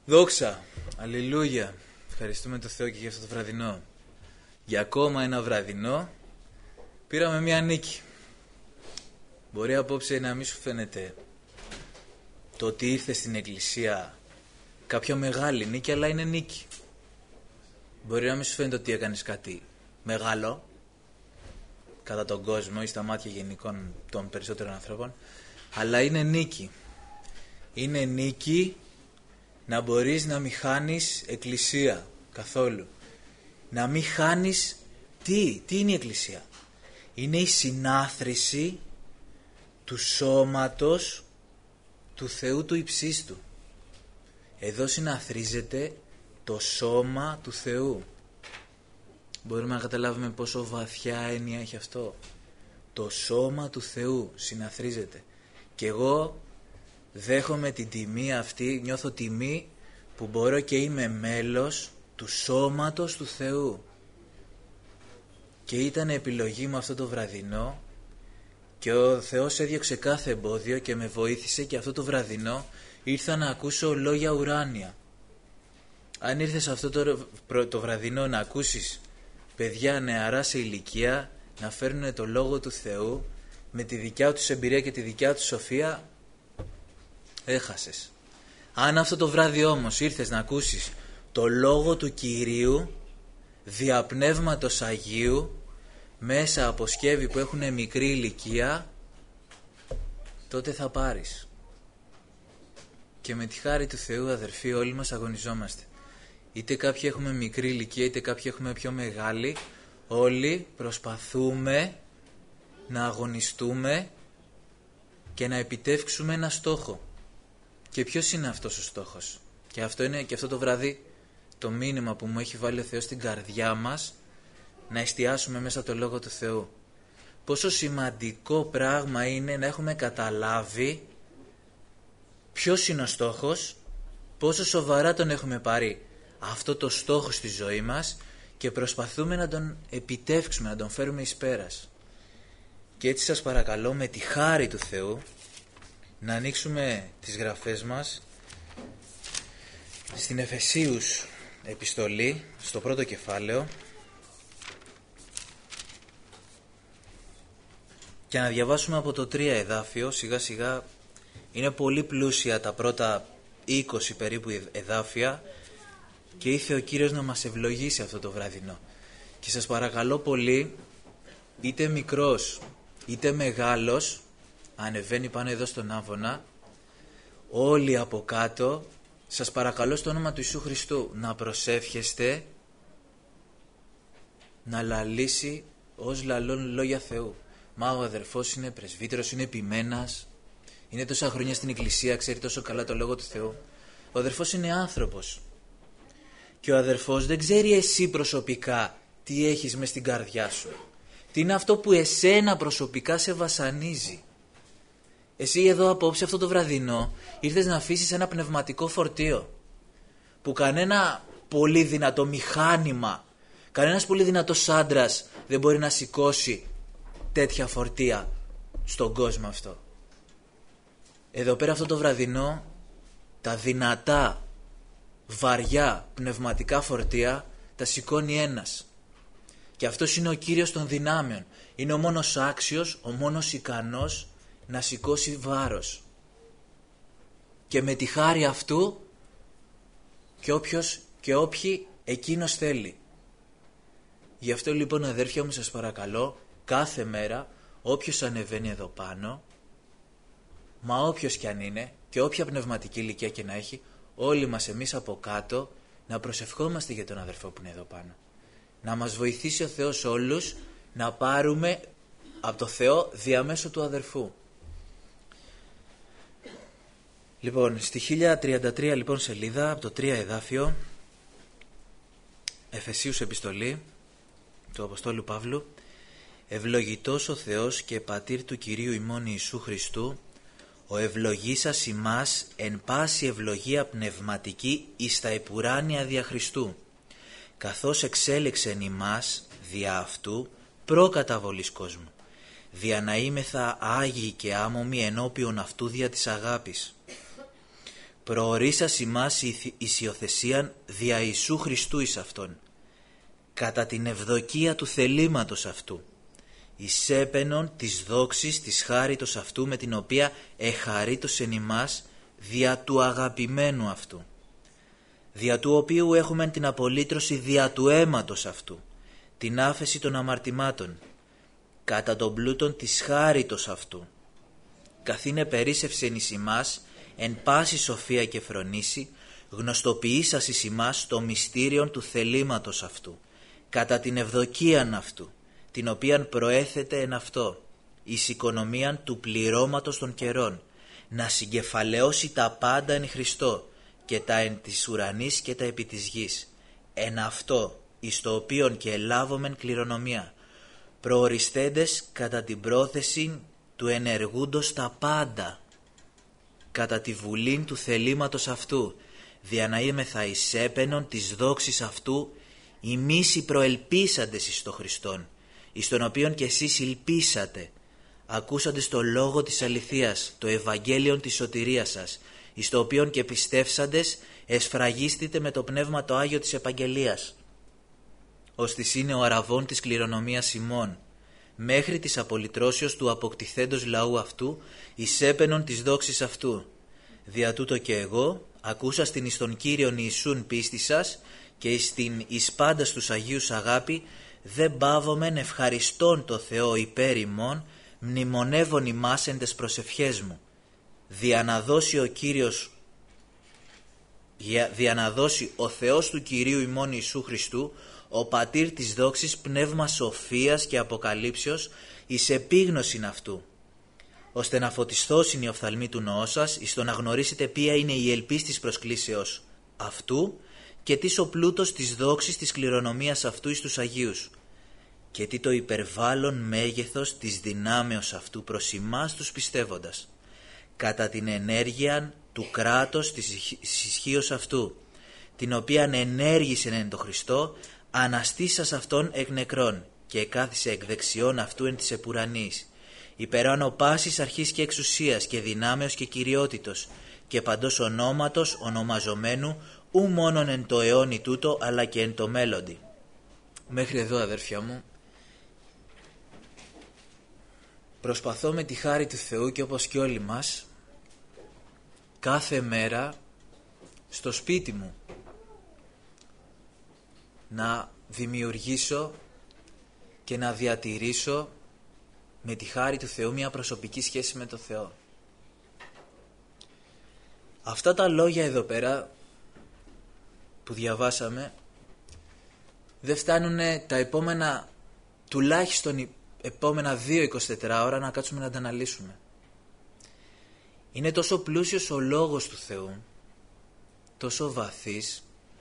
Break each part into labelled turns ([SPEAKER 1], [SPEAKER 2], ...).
[SPEAKER 1] Δόξα, αλληλούια. Ευχαριστούμε τον Θεό και για αυτό το βραδινό. Για ακόμα ένα βραδινό πήραμε μια νίκη. Μπορεί απόψε να μην σου φαίνεται το ότι ήρθε στην εκκλησία κάποια μεγάλη νίκη, αλλά είναι νίκη. Μπορεί να μην σου φαίνεται ότι έκανες κάτι μεγάλο κατά τον κόσμο ή στα μάτια γενικών των περισσότερων ανθρώπων, αλλά είναι νίκη. Είναι νίκη να μπορείς να μην χάνεις εκκλησία καθόλου. Να μην χάνεις τι είναι η εκκλησία? Είναι η συνάθρηση του σώματος του Θεού του υψίστου. Εδώ συναθρίζεται το σώμα του Θεού. Μπορούμε να καταλάβουμε πόσο βαθιά έννοια έχει αυτό. Το σώμα του Θεού συναθρίζεται. Και εγώ δέχομαι την τιμή αυτή, νιώθω τιμή που μπορώ και είμαι μέλος του σώματος του Θεού. Και ήταν επιλογή μου αυτό το βραδινό και ο Θεός έδιωξε κάθε εμπόδιο και με βοήθησε, και αυτό το βραδινό ήρθα να ακούσω λόγια ουράνια. Αν ήρθες αυτό το βραδινό να ακούσεις παιδιά νεαρά σε ηλικία να φέρνουν το λόγο του Θεού με τη δικιά τους εμπειρία και τη δικιά τους σοφία, έχασες. Αν αυτό το βράδυ όμως ήρθες να ακούσεις το λόγο του Κυρίου δια Πνεύματος Αγίου μέσα από σκεύη που έχουν μικρή ηλικία, τότε θα πάρεις. Και με τη χάρη του Θεού, αδερφοί, όλοι μας αγωνιζόμαστε. Είτε κάποιοι έχουμε μικρή ηλικία, είτε κάποιοι έχουμε πιο μεγάλη, όλοι προσπαθούμε να αγωνιστούμε και να επιτεύξουμε ένα στόχο. Και ποιος είναι αυτός ο στόχος? Και αυτό είναι και αυτό το βράδυ το μήνυμα που μου έχει βάλει ο Θεός στην καρδιά μας, να εστιάσουμε μέσα το Λόγο του Θεού. Πόσο σημαντικό πράγμα είναι να έχουμε καταλάβει ποιος είναι ο στόχος, πόσο σοβαρά τον έχουμε πάρει αυτό το στόχο στη ζωή μας και προσπαθούμε να τον επιτεύξουμε, να τον φέρουμε εις πέρας. Και έτσι σας παρακαλώ με τη χάρη του Θεού να ανοίξουμε τις γραφές μας στην Εφεσίους επιστολή, στο πρώτο κεφάλαιο, και να διαβάσουμε από το 3 εδάφιο. Σιγά σιγά είναι πολύ πλούσια τα πρώτα 20 περίπου εδάφια και ήρθε ο Κύριος να μας ευλογήσει αυτό το βραδινό. Και σας παρακαλώ πολύ, είτε μικρός είτε μεγάλος, ανεβαίνει πάνω εδώ στον άβονα, όλοι από κάτω, σας παρακαλώ στο όνομα του Ιησού Χριστού να προσεύχεστε να λαλήσει ως λαλών λόγια Θεού. Μα ο αδερφός είναι πρεσβύτερος, είναι επιμένας, είναι τόσα χρόνια στην εκκλησία, ξέρει τόσο καλά το Λόγο του Θεού. Ο αδερφός είναι άνθρωπος και ο αδερφός δεν ξέρει εσύ προσωπικά τι έχεις μες στην καρδιά σου. Τι είναι αυτό που εσένα προσωπικά σε βασανίζει. Εσύ εδώ απόψε αυτό το βραδινό ήρθες να αφήσεις ένα πνευματικό φορτίο που κανένα πολύ δυνατό μηχάνημα, κανένας πολύ δυνατός άντρας δεν μπορεί να σηκώσει τέτοια φορτία στον κόσμο αυτό. Εδώ πέρα αυτό το βραδινό τα δυνατά, βαριά πνευματικά φορτία τα σηκώνει ένας. Και αυτός είναι ο Κύριος των δυνάμεων. Είναι ο μόνος άξιος, ο μόνος ικανός να σηκώσει βάρος. Και με τη χάρη αυτού και όποιος και όποιοι εκείνος θέλει. Γι' αυτό λοιπόν αδέρφια μου σας παρακαλώ, κάθε μέρα όποιος ανεβαίνει εδώ πάνω, μα όποιος κι αν είναι και όποια πνευματική ηλικία και να έχει, όλοι μας εμείς από κάτω να προσευχόμαστε για τον αδερφό που είναι εδώ πάνω. Να μας βοηθήσει ο Θεός όλους να πάρουμε από το Θεό διαμέσου του αδερφού. Λοιπόν, στη 1033 λοιπόν σελίδα, από το 3 εδάφιο, Εφεσίους επιστολή του Αποστόλου Παύλου. Ευλογητός ο Θεός και Πατήρ του Κυρίου ημών Ιησού Χριστού, ο ευλογήσας ημάς εν πάση ευλογία πνευματική εις τα επουράνια δια Χριστού, καθώς εξέλεξεν ημάς δια αυτού προκαταβολής κόσμου, δια να είμεθα άγιοι και άμωμοι ενώπιον αυτού δια της αγάπης, προορίσας ημάς εις υιοθεσίαν δια Ιησού Χριστού εις Αυτόν, κατά την ευδοκία του θελήματος Αυτού, εις έπαινον της δόξης της χάριτος Αυτού, με την οποία εχαρίτως εν ημάς δια του αγαπημένου Αυτού, δια του οποίου έχουμε την απολύτρωση δια του αίματος Αυτού, την άφεση των αμαρτημάτων, κατά τον πλούτον της χάριτος Αυτού, καθήνε περίσσευσεν εις ημάς εν πάση σοφία και φρονήσει, γνωστοποιήσας εις ημάς το μυστήριον του θελήματος Αυτού, κατά την ευδοκίαν Αυτού, την οποίαν προέθετε εν αυτό, εις οικονομίαν του πληρώματος των καιρών, να συγκεφαλαιώσει τα πάντα εν Χριστώ, και τα εν της ουρανής και τα επί της γης, εν αυτό, εις το οποίον και ελάβομεν κληρονομία, προοριστέντες κατά την πρόθεση του ενεργούντος τα πάντα, κατά τη βουλήν του θελήματος Αυτού, δια να είμεθα εις έπαινον της δόξης Αυτού, ημείς οι προελπίσαντες εις το Χριστόν, εις τον οποίον και εσείς ελπίσατε, ακούσαντες το λόγο της αληθείας, το Ευαγγέλιον της σωτηρίας σας, εις το οποίον και πιστεύσαντες εσφραγίστητε με το Πνεύμα το Άγιο της Επαγγελίας, ώστις είναι ο αραβών της κληρονομίας ημών, μέχρι της απολυτρώσεως του αποκτηθέντος λαού αυτού, εις έπαινον της δόξης Αυτού. Δια τούτο και εγώ, ακούσας την εις τον Κύριον Ιησούν πίστη σας, και εις την εις πάντας τους Αγίους αγάπη, δεν παύομεν ευχαριστών το Θεό υπέρ ημών, μνημονεύων ημάς εν τες προσευχές μου, δια να δώσει ο Θεός του Κυρίου ημών Ιησού Χριστού, ο Πατήρ της δόξης, πνεύμα σοφίας και αποκαλύψεως, εις επίγνωσιν Αυτού, ώστε να φωτισθώσιν οι οφθαλμοί του νοός σας, εις το να γνωρίσετε ποια είναι η ελπίς της προσκλήσεως Αυτού, και τι ο πλούτος της δόξης της κληρονομίας Αυτού εις τους Αγίους, και τι το υπερβάλλον μέγεθος της δυνάμεως Αυτού προς ημάς τους πιστεύοντας, κατά την ενέργεια του κράτους της ισχύως Αυτού, την οποίαν ενέργησεν εν το Χριστό, αναστήσας Αυτόν εκ νεκρών, και κάθισε εκ δεξιών Αυτού εν της επουρανής, υπεράνω πάσης αρχής και εξουσίας και δυνάμεως και κυριότητος, και παντός ονόματος ονομαζομένου, ου μόνον εν το αιώνι τούτο, αλλά και εν το μέλλοντι. Μέχρι εδώ, αδέρφια μου, προσπαθώ με τη χάρη του Θεού, και όπως και όλοι μας, κάθε μέρα στο σπίτι μου να δημιουργήσω και να διατηρήσω με τη χάρη του Θεού μια προσωπική σχέση με τον Θεό. Αυτά τα λόγια εδώ πέρα που διαβάσαμε δεν φτάνουν τα επόμενα, τουλάχιστον επόμενα 2-24 ώρα να κάτσουμε να τα αναλύσουμε. Είναι τόσο πλούσιος ο λόγος του Θεού, τόσο βαθύς,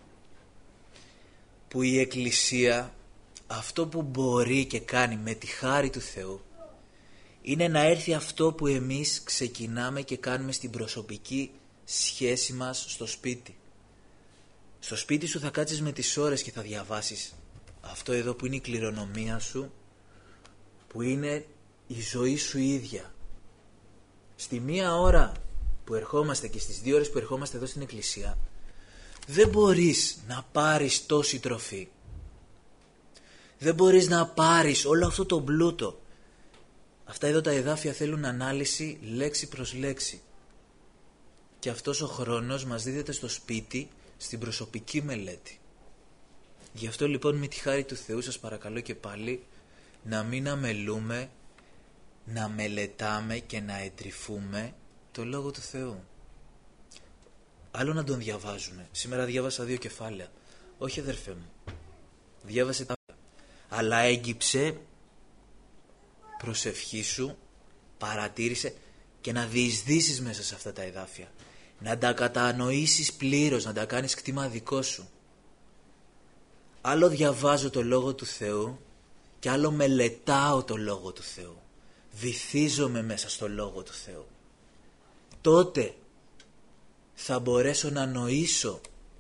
[SPEAKER 1] που η Εκκλησία αυτό που μπορεί και κάνει με τη χάρη του Θεού είναι να έρθει αυτό που εμείς ξεκινάμε και κάνουμε στην προσωπική σχέση μας στο σπίτι. Στο σπίτι σου θα κάτσεις με τις ώρες και θα διαβάσεις αυτό εδώ που είναι η κληρονομία σου, που είναι η ζωή σου ίδια. Στη μία ώρα που ερχόμαστε και στις 2 ώρες που ερχόμαστε εδώ στην Εκκλησία, δεν μπορείς να πάρεις τόση τροφή. Δεν μπορείς να πάρεις όλο αυτό το πλούτο. Αυτά εδώ τα εδάφια θέλουν ανάλυση λέξη προς λέξη. Και αυτός ο χρόνος μας δίδεται στο σπίτι, στην προσωπική μελέτη. Γι' αυτό λοιπόν με τη χάρη του Θεού σας παρακαλώ και πάλι να μην αμελούμε, να μελετάμε και να εντρυφούμε το Λόγο του Θεού. Άλλο να τον διαβάζουμε. Σήμερα διάβασα 2 κεφάλαια. Όχι αδερφέ μου. Διάβασε τα... Αλλά έγκυψε, προσευχήσου, παρατήρησε και να διεισδύσεις μέσα σε αυτά τα εδάφια. Να τα κατανοήσεις πλήρως, να τα κάνεις κτήμα δικό σου. Άλλο διαβάζω το Λόγο του Θεού και άλλο μελετάω το Λόγο του Θεού. Βυθίζομαι μέσα στο Λόγο του Θεού. Τότε θα μπορέσω να νοήσω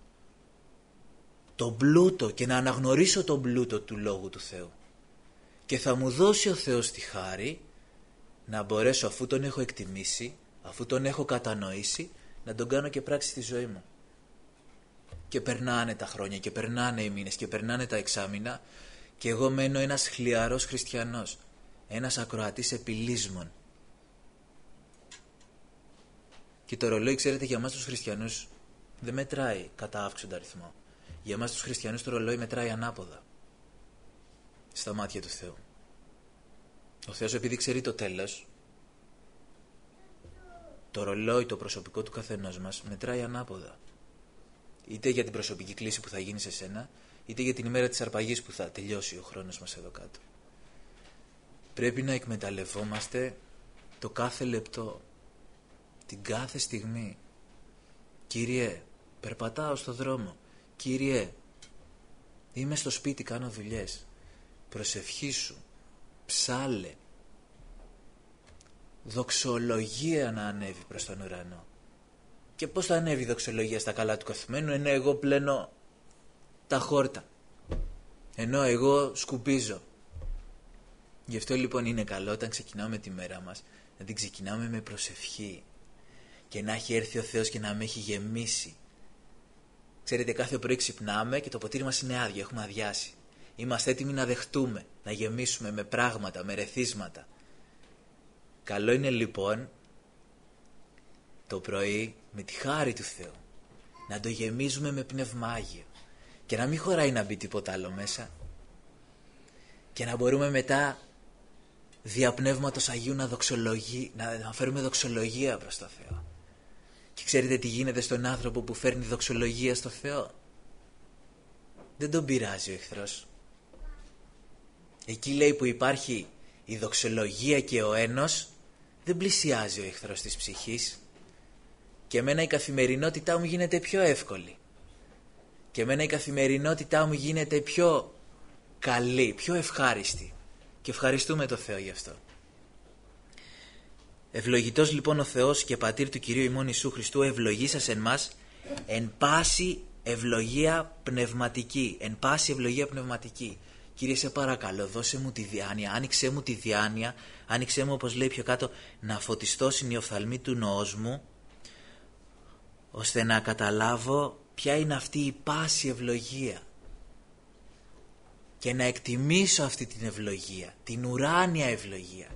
[SPEAKER 1] τον πλούτο και να αναγνωρίσω τον πλούτο του Λόγου του Θεού. Και θα μου δώσει ο Θεός τη χάρη να μπορέσω, αφού τον έχω εκτιμήσει, αφού τον έχω κατανοήσει, να τον κάνω και πράξη στη ζωή μου. Και περνάνε τα χρόνια και περνάνε οι μήνες και περνάνε τα εξάμηνα και εγώ μένω ένας χλιαρός χριστιανός, ένας ακροατής επιλύσμων. Και το ρολόι, ξέρετε, για εμάς τους χριστιανούς δεν μετράει κατά αύξοντα αριθμό. Για εμάς τους χριστιανούς το ρολόι μετράει ανάποδα στα μάτια του Θεού. Ο Θεός, επειδή ξέρει το τέλος, το ρολόι, το προσωπικό του καθενός μας μετράει ανάποδα. Είτε για την προσωπική κλήση που θα γίνει σε σένα, είτε για την ημέρα της αρπαγής που θα τελειώσει ο χρόνος μας εδώ κάτω. Πρέπει να εκμεταλλευόμαστε το κάθε λεπτό, την κάθε στιγμή. Κύριε, περπατάω στο δρόμο. Κύριε, είμαι στο σπίτι, κάνω δουλειές. Προσευχήσου, ψάλε. Δοξολογία να ανέβει προς τον ουρανό. Και πώς θα ανέβει η δοξολογία στα καλά του καθημένου, ενώ εγώ πλένω τα χόρτα, ενώ εγώ σκουπίζω? Γι' αυτό λοιπόν είναι καλό όταν ξεκινάμε τη μέρα μας να την ξεκινάμε με προσευχή και να έχει έρθει ο Θεός και να με έχει γεμίσει. Ξέρετε, κάθε πρωί ξυπνάμε και το ποτήρι μας είναι άδειο, έχουμε αδειάσει. Είμαστε έτοιμοι να δεχτούμε, να γεμίσουμε με πράγματα, με ρεθίσματα. Καλό είναι λοιπόν το πρωί με τη χάρη του Θεού να το γεμίζουμε με Πνεύμα Άγιο και να μην χωράει να μπει τίποτα άλλο μέσα και να μπορούμε μετά δια Πνεύματος Αγίου να φέρουμε δοξολογία προς το Θεό. Και ξέρετε τι γίνεται στον άνθρωπο που φέρνει δοξολογία στο Θεό? Δεν τον πειράζει ο εχθρός. Εκεί, λέει, που υπάρχει η δοξολογία και ο ένος, δεν πλησιάζει ο εχθρός της ψυχής. Και εμένα η καθημερινότητά μου γίνεται πιο εύκολη. Και εμένα η καθημερινότητά μου γίνεται πιο καλή, πιο ευχάριστη. Και ευχαριστούμε το Θεό γι' αυτό. Ευλογητός λοιπόν ο Θεός και Πατήρ του Κυρίου ημών Ιησού Χριστού, ευλογήσας εν μας εν πάση ευλογία πνευματική. Εν πάση ευλογία πνευματική. Κύριε, σε παρακαλώ, δώσε μου τη διάνοια, άνοιξέ μου τη διάνοια, άνοιξέ μου, όπως λέει πιο κάτω, να φωτιστώσουν οι οφθαλμοί του νοός μου, ώστε να καταλάβω ποια είναι αυτή η πάση ευλογία και να εκτιμήσω αυτή την ευλογία, την ουράνια ευλογία.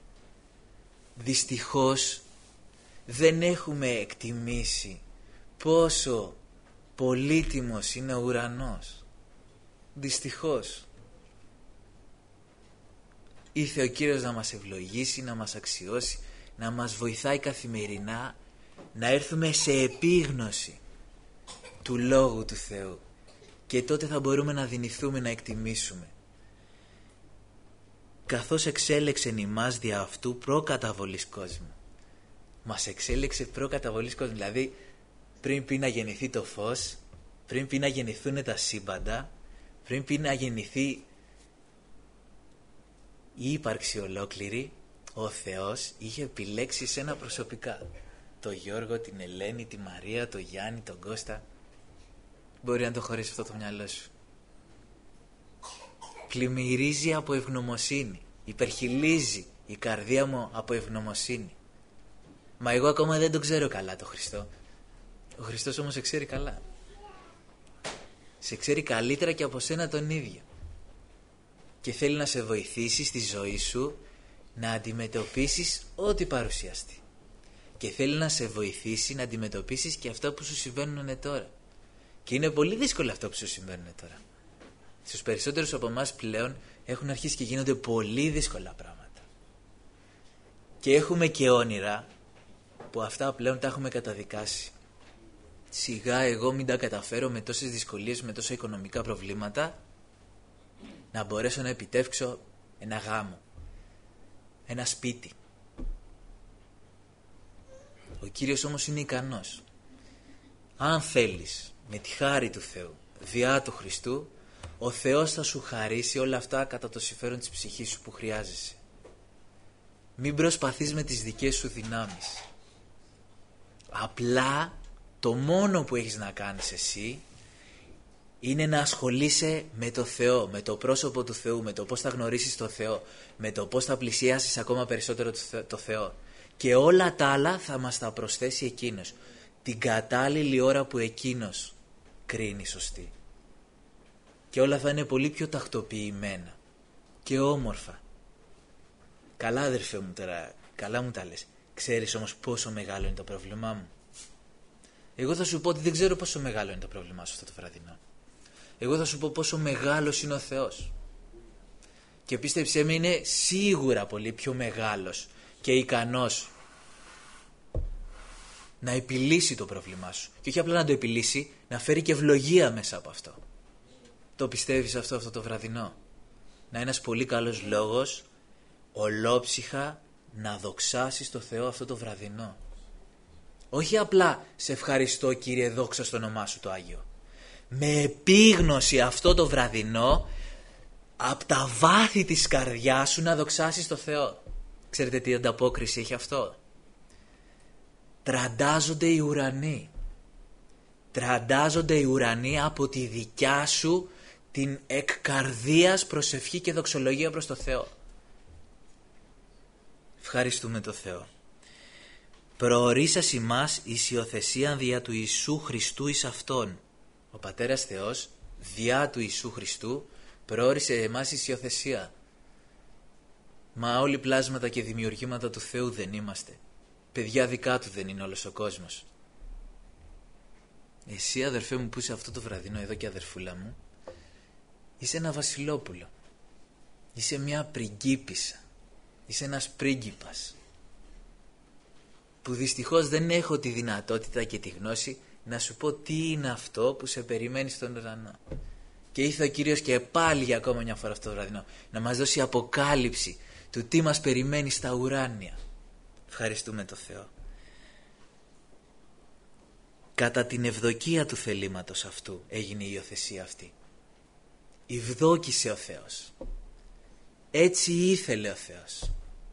[SPEAKER 1] Δυστυχώς δεν έχουμε εκτιμήσει πόσο πολύτιμος είναι ο ουρανός. Δυστυχώς. Ήρθε ο Κύριος να μας ευλογήσει, να μας αξιώσει, να μας βοηθάει καθημερινά να έρθουμε σε επίγνωση του Λόγου του Θεού και τότε θα μπορούμε να δυνηθούμε να εκτιμήσουμε. Καθώς εξέλεξεν ημάς δια αυτού προκαταβολής κόσμου. Μας εξέλεξε προκαταβολής κόσμου, δηλαδή πριν πει να γεννηθεί το φως, πριν πει να γεννηθούν τα σύμπαντα, πριν πει να γεννηθεί η ύπαρξη ολόκληρη, ο Θεός είχε επιλέξει σένα προσωπικά. Το Γιώργο, την Ελένη, τη Μαρία, το Γιάννη, τον Κώστα. Μπορεί να το χωρίσει αυτό το μυαλό σου. Πλημμυρίζει από ευγνωμοσύνη. Υπερχιλίζει η καρδία μου από ευγνωμοσύνη. Μα εγώ ακόμα δεν τον ξέρω καλά το Χριστό. Ο Χριστός όμως σε ξέρει καλά. Σε ξέρει καλύτερα και από σένα τον ίδιο. Και θέλει να σε βοηθήσει στη ζωή σου να αντιμετωπίσεις ό,τι παρουσιαστεί. Και θέλει να σε βοηθήσει να αντιμετωπίσεις και αυτά που σου συμβαίνουν τώρα. Και είναι πολύ δύσκολο αυτό που σου συμβαίνουν τώρα. Στους περισσότερους από εμάς πλέον έχουν αρχίσει και γίνονται πολύ δύσκολα πράγματα. Και έχουμε και όνειρα που αυτά πλέον τα έχουμε καταδικάσει. Σιγά εγώ μην τα καταφέρω με τόσες δυσκολίες, με τόσα οικονομικά προβλήματα, να μπορέσω να επιτεύξω ένα γάμο, ένα σπίτι. Ο Κύριος όμως είναι ικανός. Αν θέλεις, με τη χάρη του Θεού, διά του Χριστού, ο Θεός θα σου χαρίσει όλα αυτά κατά το συμφέρον της ψυχής σου που χρειάζεσαι. Μην προσπαθείς με τις δικές σου δυνάμεις. Απλά το μόνο που έχεις να κάνεις εσύ είναι να ασχολείσαι με το Θεό, με το πρόσωπο του Θεού, με το πώς θα γνωρίσεις το Θεό, με το πώς θα πλησιάσεις ακόμα περισσότερο το Θεό. Και όλα τα άλλα θα μας τα προσθέσει Εκείνος. την κατάλληλη ώρα που εκείνος κρίνει σωστή. Και όλα θα είναι πολύ πιο τακτοποιημένα και όμορφα. Καλά αδερφέ μου τώρα, καλά μου τα λες. Ξέρεις όμως πόσο μεγάλο είναι το πρόβλημά μου? Εγώ θα σου πω ότι δεν ξέρω πόσο μεγάλο είναι το πρόβλημά σου αυτό το βραδινό. Εγώ θα σου πω πόσο μεγάλος είναι ο Θεός. Και πίστεψέ με, είναι σίγουρα πολύ πιο μεγάλος και ικανός να επιλύσει το πρόβλημά σου. Και όχι απλά να το επιλύσει, να φέρει και ευλογία μέσα από αυτό. Το πιστεύεις αυτό το βραδινό? Να είναι ένας πολύ καλός λόγος ολόψυχα να δοξάσεις το Θεό αυτό το βραδινό. Όχι απλά σε ευχαριστώ Κύριε, δόξα στο όνομά σου το Άγιο. Με επίγνωση αυτό το βραδινό από τα βάθη της καρδιάς σου να δοξάσεις το Θεό. Ξέρετε τι ανταπόκριση έχει αυτό? Τραντάζονται οι ουρανοί. Τραντάζονται οι ουρανοί από τη δικιά σου την εκ καρδίας προσευχή και δοξολογία προς το Θεό. Ευχαριστούμε το Θεό. Προορίσας ημάς εις υιοθεσίαν δια του Ιησού Χριστού εις Αυτόν. Ο Πατέρας Θεός διά του Ιησού Χριστού προόρισε εμάς εις υιοθεσία. Μα όλοι πλάσματα και δημιουργήματα του Θεού δεν είμαστε. Παιδιά δικά του δεν είναι όλος ο κόσμος. Εσύ αδερφέ μου που είσαι αυτό το βραδινό εδώ και αδερφούλα μου, είσαι ένα βασιλόπουλο. Είσαι μια πριγκίπισσα. Είσαι ένας πρίγκιπας. Που δυστυχώς δεν έχω τη δυνατότητα και τη γνώση να σου πω τι είναι αυτό που σε περιμένει στον ουρανό. Και ήρθε ο Κύριος και πάλι για ακόμα μια φορά αυτό το βραδινό να μας δώσει αποκάλυψη του τι μας περιμένει στα ουράνια. Ευχαριστούμε το Θεό. Κατά την ευδοκία του θελήματος αυτού έγινε η υιοθεσία αυτή. Ευδόκησε ο Θεός. Έτσι ήθελε ο Θεός.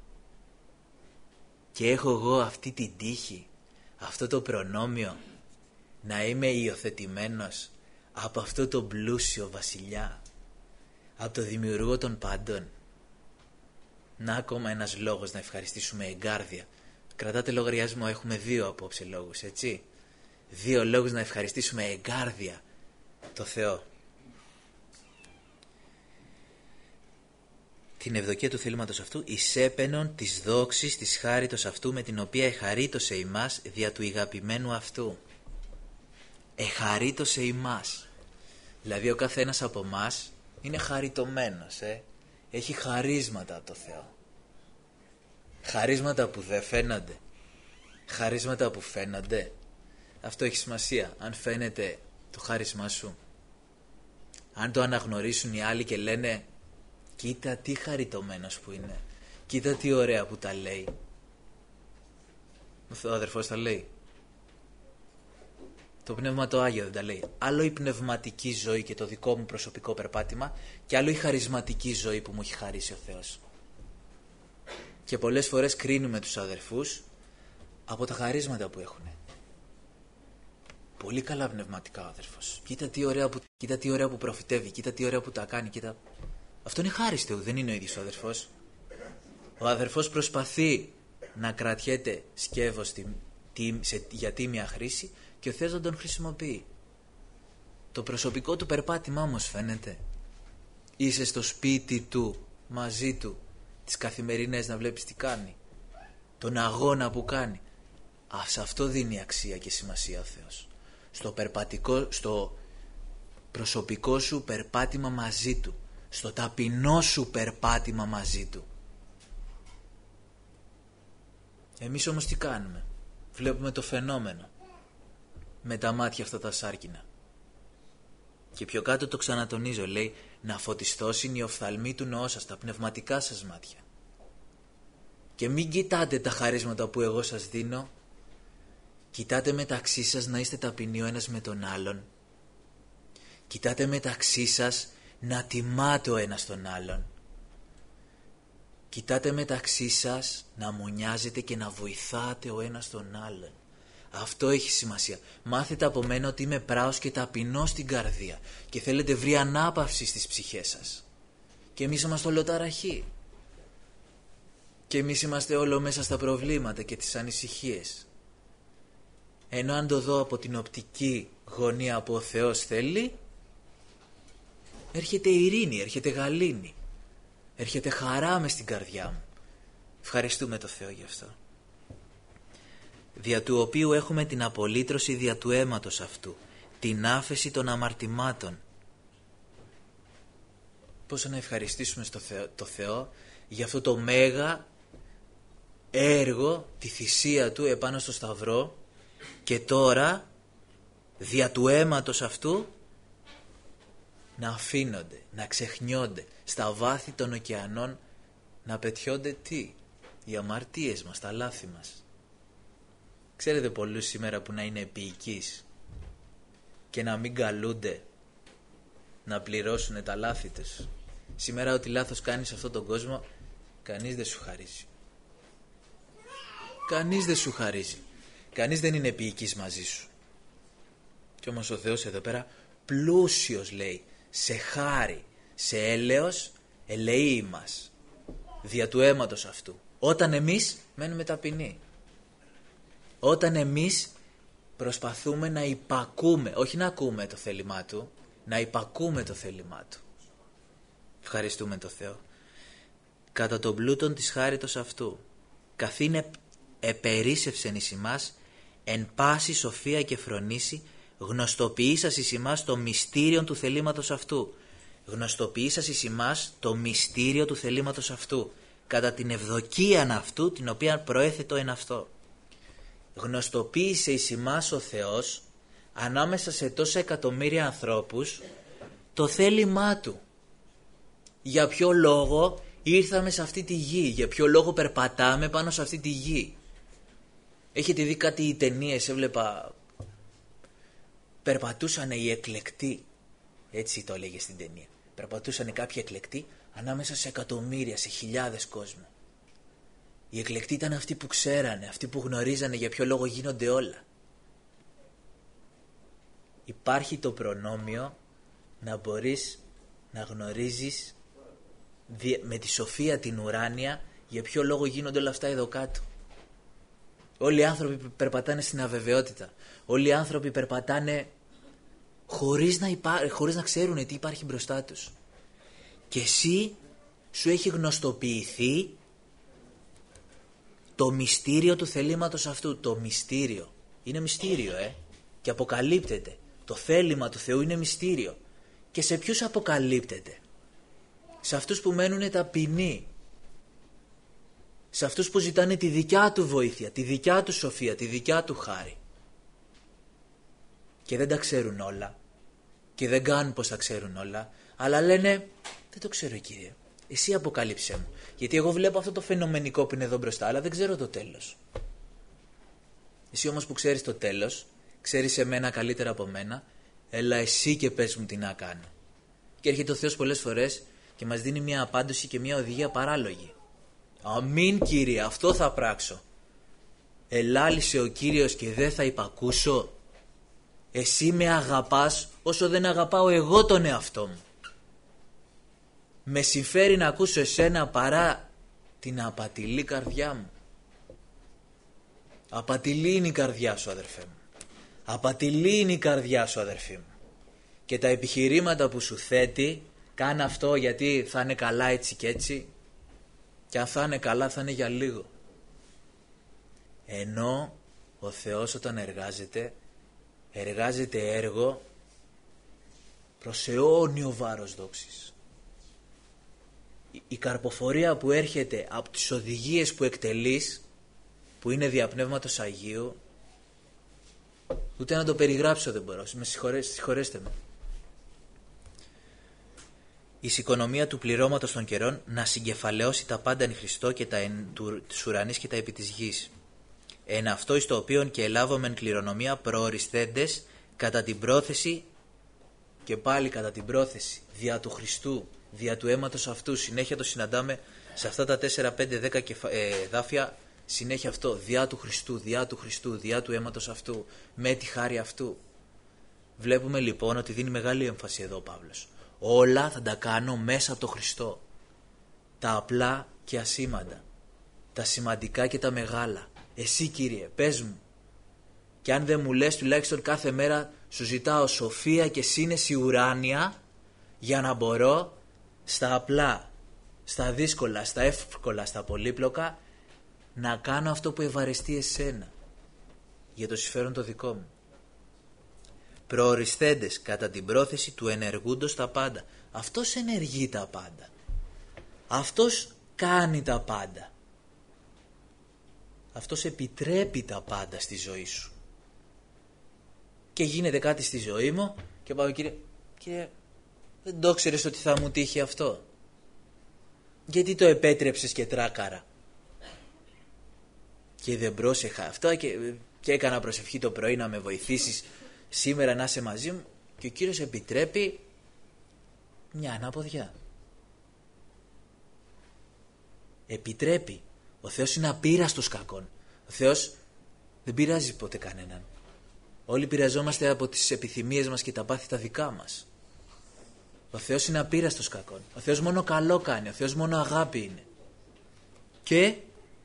[SPEAKER 1] Και έχω εγώ αυτή την τύχη, αυτό το προνόμιο, να είμαι υιοθετημένος από αυτό το πλούσιο βασιλιά, από το δημιουργό των πάντων. Να ακόμα ένας λόγος να ευχαριστήσουμε εγκάρδια. Κρατάτε λογαριασμό, έχουμε 2 απόψε λόγους, έτσι. 2 λόγους να ευχαριστήσουμε εγκάρδια το Θεό. Την ευδοκία του θελήματος αυτού εις έπαινον της δόξης της χάριτος αυτού με την οποία εχαρίτωσε ημάς δια του ηγαπημένου αυτού. Εχαρίτωσε ημάς. Δηλαδή ο καθένας από εμάς είναι χαριτωμένος, Έχει χαρίσματα από το Θεό. Χαρίσματα που δεν φαίνονται. Χαρίσματα που φαίνονται. Αυτό έχει σημασία. Αν φαίνεται το χάρισμά σου, αν το αναγνωρίσουν οι άλλοι και λένε κοίτα τι χαριτωμένος που είναι, κοίτα τι ωραία που τα λέει. Ο αδερφός τα λέει. Το Πνεύμα το Άγιο δεν τα λέει. Άλλο η πνευματική ζωή και το δικό μου προσωπικό περπάτημα και άλλο η χαρισματική ζωή που μου έχει χαρίσει ο Θεός. Και πολλές φορές κρίνουμε τους αδερφούς από τα χαρίσματα που έχουν. Πολύ καλά πνευματικά ο αδερφός. Κοίτα τι ωραία που προφητεύει, κοίτα τι ωραία που τα κάνει, κοίτα. Αυτό είναι χάρις Θεού, δεν είναι ο ίδιος ο αδερφός. Ο αδερφός προσπαθεί να κρατιέται σκεύος για τίμια χρήση και ο Θεός δεν τον χρησιμοποιεί. Το προσωπικό του περπάτημα όμως φαίνεται. Είσαι στο σπίτι του, μαζί του, τις καθημερινές να βλέπεις τι κάνει, τον αγώνα που κάνει. Σε αυτό δίνει αξία και σημασία ο Θεός. Στο προσωπικό σου περπάτημα μαζί του, στο ταπεινό σου περπάτημα μαζί του. Εμείς όμως τι κάνουμε? Βλέπουμε το φαινόμενο με τα μάτια αυτά τα σάρκινα. Και πιο κάτω το ξανατονίζω, λέει, να φωτιστώσουν οι οφθαλμοί του νόου σας, τα πνευματικά σας μάτια. Και μην κοιτάτε τα χαρίσματα που εγώ σας δίνω. Κοιτάτε μεταξύ σας να είστε ταπεινοί ο ένας με τον άλλον. Κοιτάτε μεταξύ σας να τιμάτε ο ένας τον άλλον. Κοιτάτε μεταξύ σας να μονιάζετε και να βοηθάτε ο ένας τον άλλον. Αυτό έχει σημασία. Μάθετε από μένα ότι είμαι πράος και ταπεινός στην καρδία και θέλετε βρει ανάπαυση στις ψυχές σας. Και εμείς είμαστε ολοταραχοί. Και εμείς είμαστε όλο μέσα στα προβλήματα και τις ανησυχίες. Ενώ αν το δω από την οπτική γωνία που ο Θεός θέλει, έρχεται ειρήνη, έρχεται γαλήνη, έρχεται χαρά μες στην καρδιά μου. Ευχαριστούμε το Θεό γι' αυτό. Δια του οποίου έχουμε την απολύτρωση δια του αίματος αυτού, την άφεση των αμαρτημάτων. Πόσο να ευχαριστήσουμε το Θεό για αυτό το μέγα έργο, τη θυσία Του επάνω στο Σταυρό, και τώρα δια του αίματος αυτού να αφήνονται, να ξεχνιόνται στα βάθη των ωκεανών, να πετιόνται τι? Οι αμαρτίες μας, τα λάθη μας. Ξέρετε πολλούς σήμερα που να είναι επίοικείς και να μην καλούνται να πληρώσουν τα λάθη τους. Σήμερα ό,τι λάθος κάνεις σε αυτόν τον κόσμο, κανείς δεν σου χαρίζει. Κανείς δεν σου χαρίζει. Κανείς δεν είναι επίοικης μαζί σου. Κι όμως ο Θεός εδώ πέρα πλούσιος, λέει, σε χάρη, σε έλεος, ελεεί μας δια του αίματος αυτού. Όταν εμείς μένουμε ταπεινοί. Όταν εμείς προσπαθούμε να υπακούμε, όχι να ακούμε το θέλημά Του, να υπακούμε το θέλημά Του. Ευχαριστούμε το Θεό. Κατά τον πλούτον της χάριτος αυτού, καθήν επερίσευσεν εις ημάς, εν πάση σοφία και φρονήσει, γνωστοποιήσας εις ημάς το μυστήριο του θελήματος αυτού. Γνωστοποιήσας εις ημάς το μυστήριο του θελήματος αυτού, κατά την ευδοκίαν αυτού, την οποία προέθετο εν αυτό. Γνωστοποίησε εις ημάς ο Θεός, ανάμεσα σε τόσα εκατομμύρια ανθρώπους, το θέλημά Του. Για ποιο λόγο ήρθαμε σε αυτή τη γη, για ποιο λόγο περπατάμε πάνω σε αυτή τη γη. Έχετε δει κάτι οι ταινίες, έβλεπα, περπατούσαν οι εκλεκτοί, έτσι το έλεγε στην ταινία. Περπατούσαν κάποιοι εκλεκτοί ανάμεσα σε εκατομμύρια, σε χιλιάδες κόσμο. Οι εκλεκτοί ήταν αυτοί που ξέρανε, αυτοί που γνωρίζανε για ποιο λόγο γίνονται όλα. Υπάρχει το προνόμιο να μπορείς να γνωρίζεις με τη σοφία την ουράνια για ποιο λόγο γίνονται όλα αυτά εδώ κάτω. Όλοι οι άνθρωποι περπατάνε στην αβεβαιότητα. Όλοι οι άνθρωποι περπατάνε χωρίς να ξέρουν τι υπάρχει μπροστά τους. Και εσύ σου έχει γνωστοποιηθεί το μυστήριο του θελήματος αυτού. Το μυστήριο. Είναι μυστήριο, και αποκαλύπτεται. Το θέλημα του Θεού είναι μυστήριο. Και σε ποιους αποκαλύπτεται? Σε αυτούς που μένουν ταπεινοί. Σε αυτούς που ζητάνε τη δικιά Του βοήθεια, τη δικιά Του σοφία, τη δικιά Του χάρη. Και δεν τα ξέρουν όλα. Και δεν κάνουν πως τα ξέρουν όλα. Αλλά λένε, δεν το ξέρω Κύριε. Εσύ αποκάλυψέ μου. Γιατί εγώ βλέπω αυτό το φαινομενικό που είναι εδώ μπροστά, αλλά δεν ξέρω το τέλος. Εσύ όμως που ξέρεις το τέλος, ξέρεις εμένα καλύτερα από μένα, έλα εσύ και πες μου τι να κάνω. Και έρχεται ο Θεός πολλές φορές και μας δίνει μια απάντηση και μια οδηγία παράλογη. Αμήν Κύριε, αυτό θα πράξω. Ελάλησε ο Κύριος και δεν θα υπακούσω. Εσύ με αγαπάς όσο δεν αγαπάω εγώ τον εαυτό μου. Με συμφέρει να ακούσω εσένα παρά την απατηλή καρδιά μου. Απατηλή είναι η καρδιά σου, αδερφέ μου. Απατηλή είναι η καρδιά σου, αδερφή μου. Και τα επιχειρήματα που σου θέτει, κάνε αυτό γιατί θα είναι καλά έτσι και έτσι, και αν θα είναι καλά θα είναι για λίγο. Ενώ ο Θεός όταν εργάζεται έργο προς αιώνιο βάρος δόξης. Η καρποφορία που έρχεται από τις οδηγίες που εκτελείς, που είναι δια Πνεύματος Αγίου, ούτε να το περιγράψω δεν μπορώ. Συγχωρέστε με. Η οικονομία του πληρώματος των καιρών να συγκεφαλαιώσει τα πάντα εν Χριστώ και τα εν της ουρανής και τα επί της γης. Εν αυτό εις το οποίον και ελάβομεν κληρονομία προορισθέντες κατά την πρόθεση, και πάλι κατά την πρόθεση, δια του Χριστού, δια του αίματος αυτού. Συνέχεια το συναντάμε σε αυτά τα 4, 5, 10 δάφια, συνέχεια αυτό, διά του Χριστού, διά του Χριστού, διά του αίματος αυτού, με τη χάρη αυτού. Βλέπουμε λοιπόν ότι δίνει μεγάλη έμφαση εδώ ο Παύλος. Όλα θα τα κάνω μέσα από το Χριστό. Τα απλά και ασήμαντα. Τα σημαντικά και τα μεγάλα. Εσύ Κύριε, πες μου. Και αν δεν μου λες, τουλάχιστον κάθε μέρα σου ζητάω σοφία και σύνεση ουράνια για να μπορώ στα απλά, στα δύσκολα, στα εύκολα, στα πολύπλοκα να κάνω αυτό που ευαρεστεί εσένα για το συμφέρον το δικό μου. Προοριστέντες κατά την πρόθεση του ενεργούντος τα πάντα. Αυτός ενεργεί τα πάντα. Αυτός κάνει τα πάντα. Αυτός επιτρέπει τα πάντα στη ζωή σου. Και γίνεται κάτι στη ζωή μου και πάω, κύριε, δεν το ξέρεις ότι θα μου τύχει αυτό? Γιατί το επέτρεψες και τράκαρα? Και δεν πρόσεχα αυτό και έκανα προσευχή το πρωί να με βοηθήσεις σήμερα να είσαι μαζί μου, και ο Κύριος επιτρέπει μια αναποδιά. Επιτρέπει. Ο Θεός είναι απείραστος κακών. Ο Θεός δεν πειράζει ποτέ κανέναν. Όλοι πειραζόμαστε από τις επιθυμίες μας και τα πάθη τα δικά μας. Ο Θεός είναι απείραστος κακών. Ο Θεός μόνο καλό κάνει. Ο Θεός μόνο αγάπη είναι. Και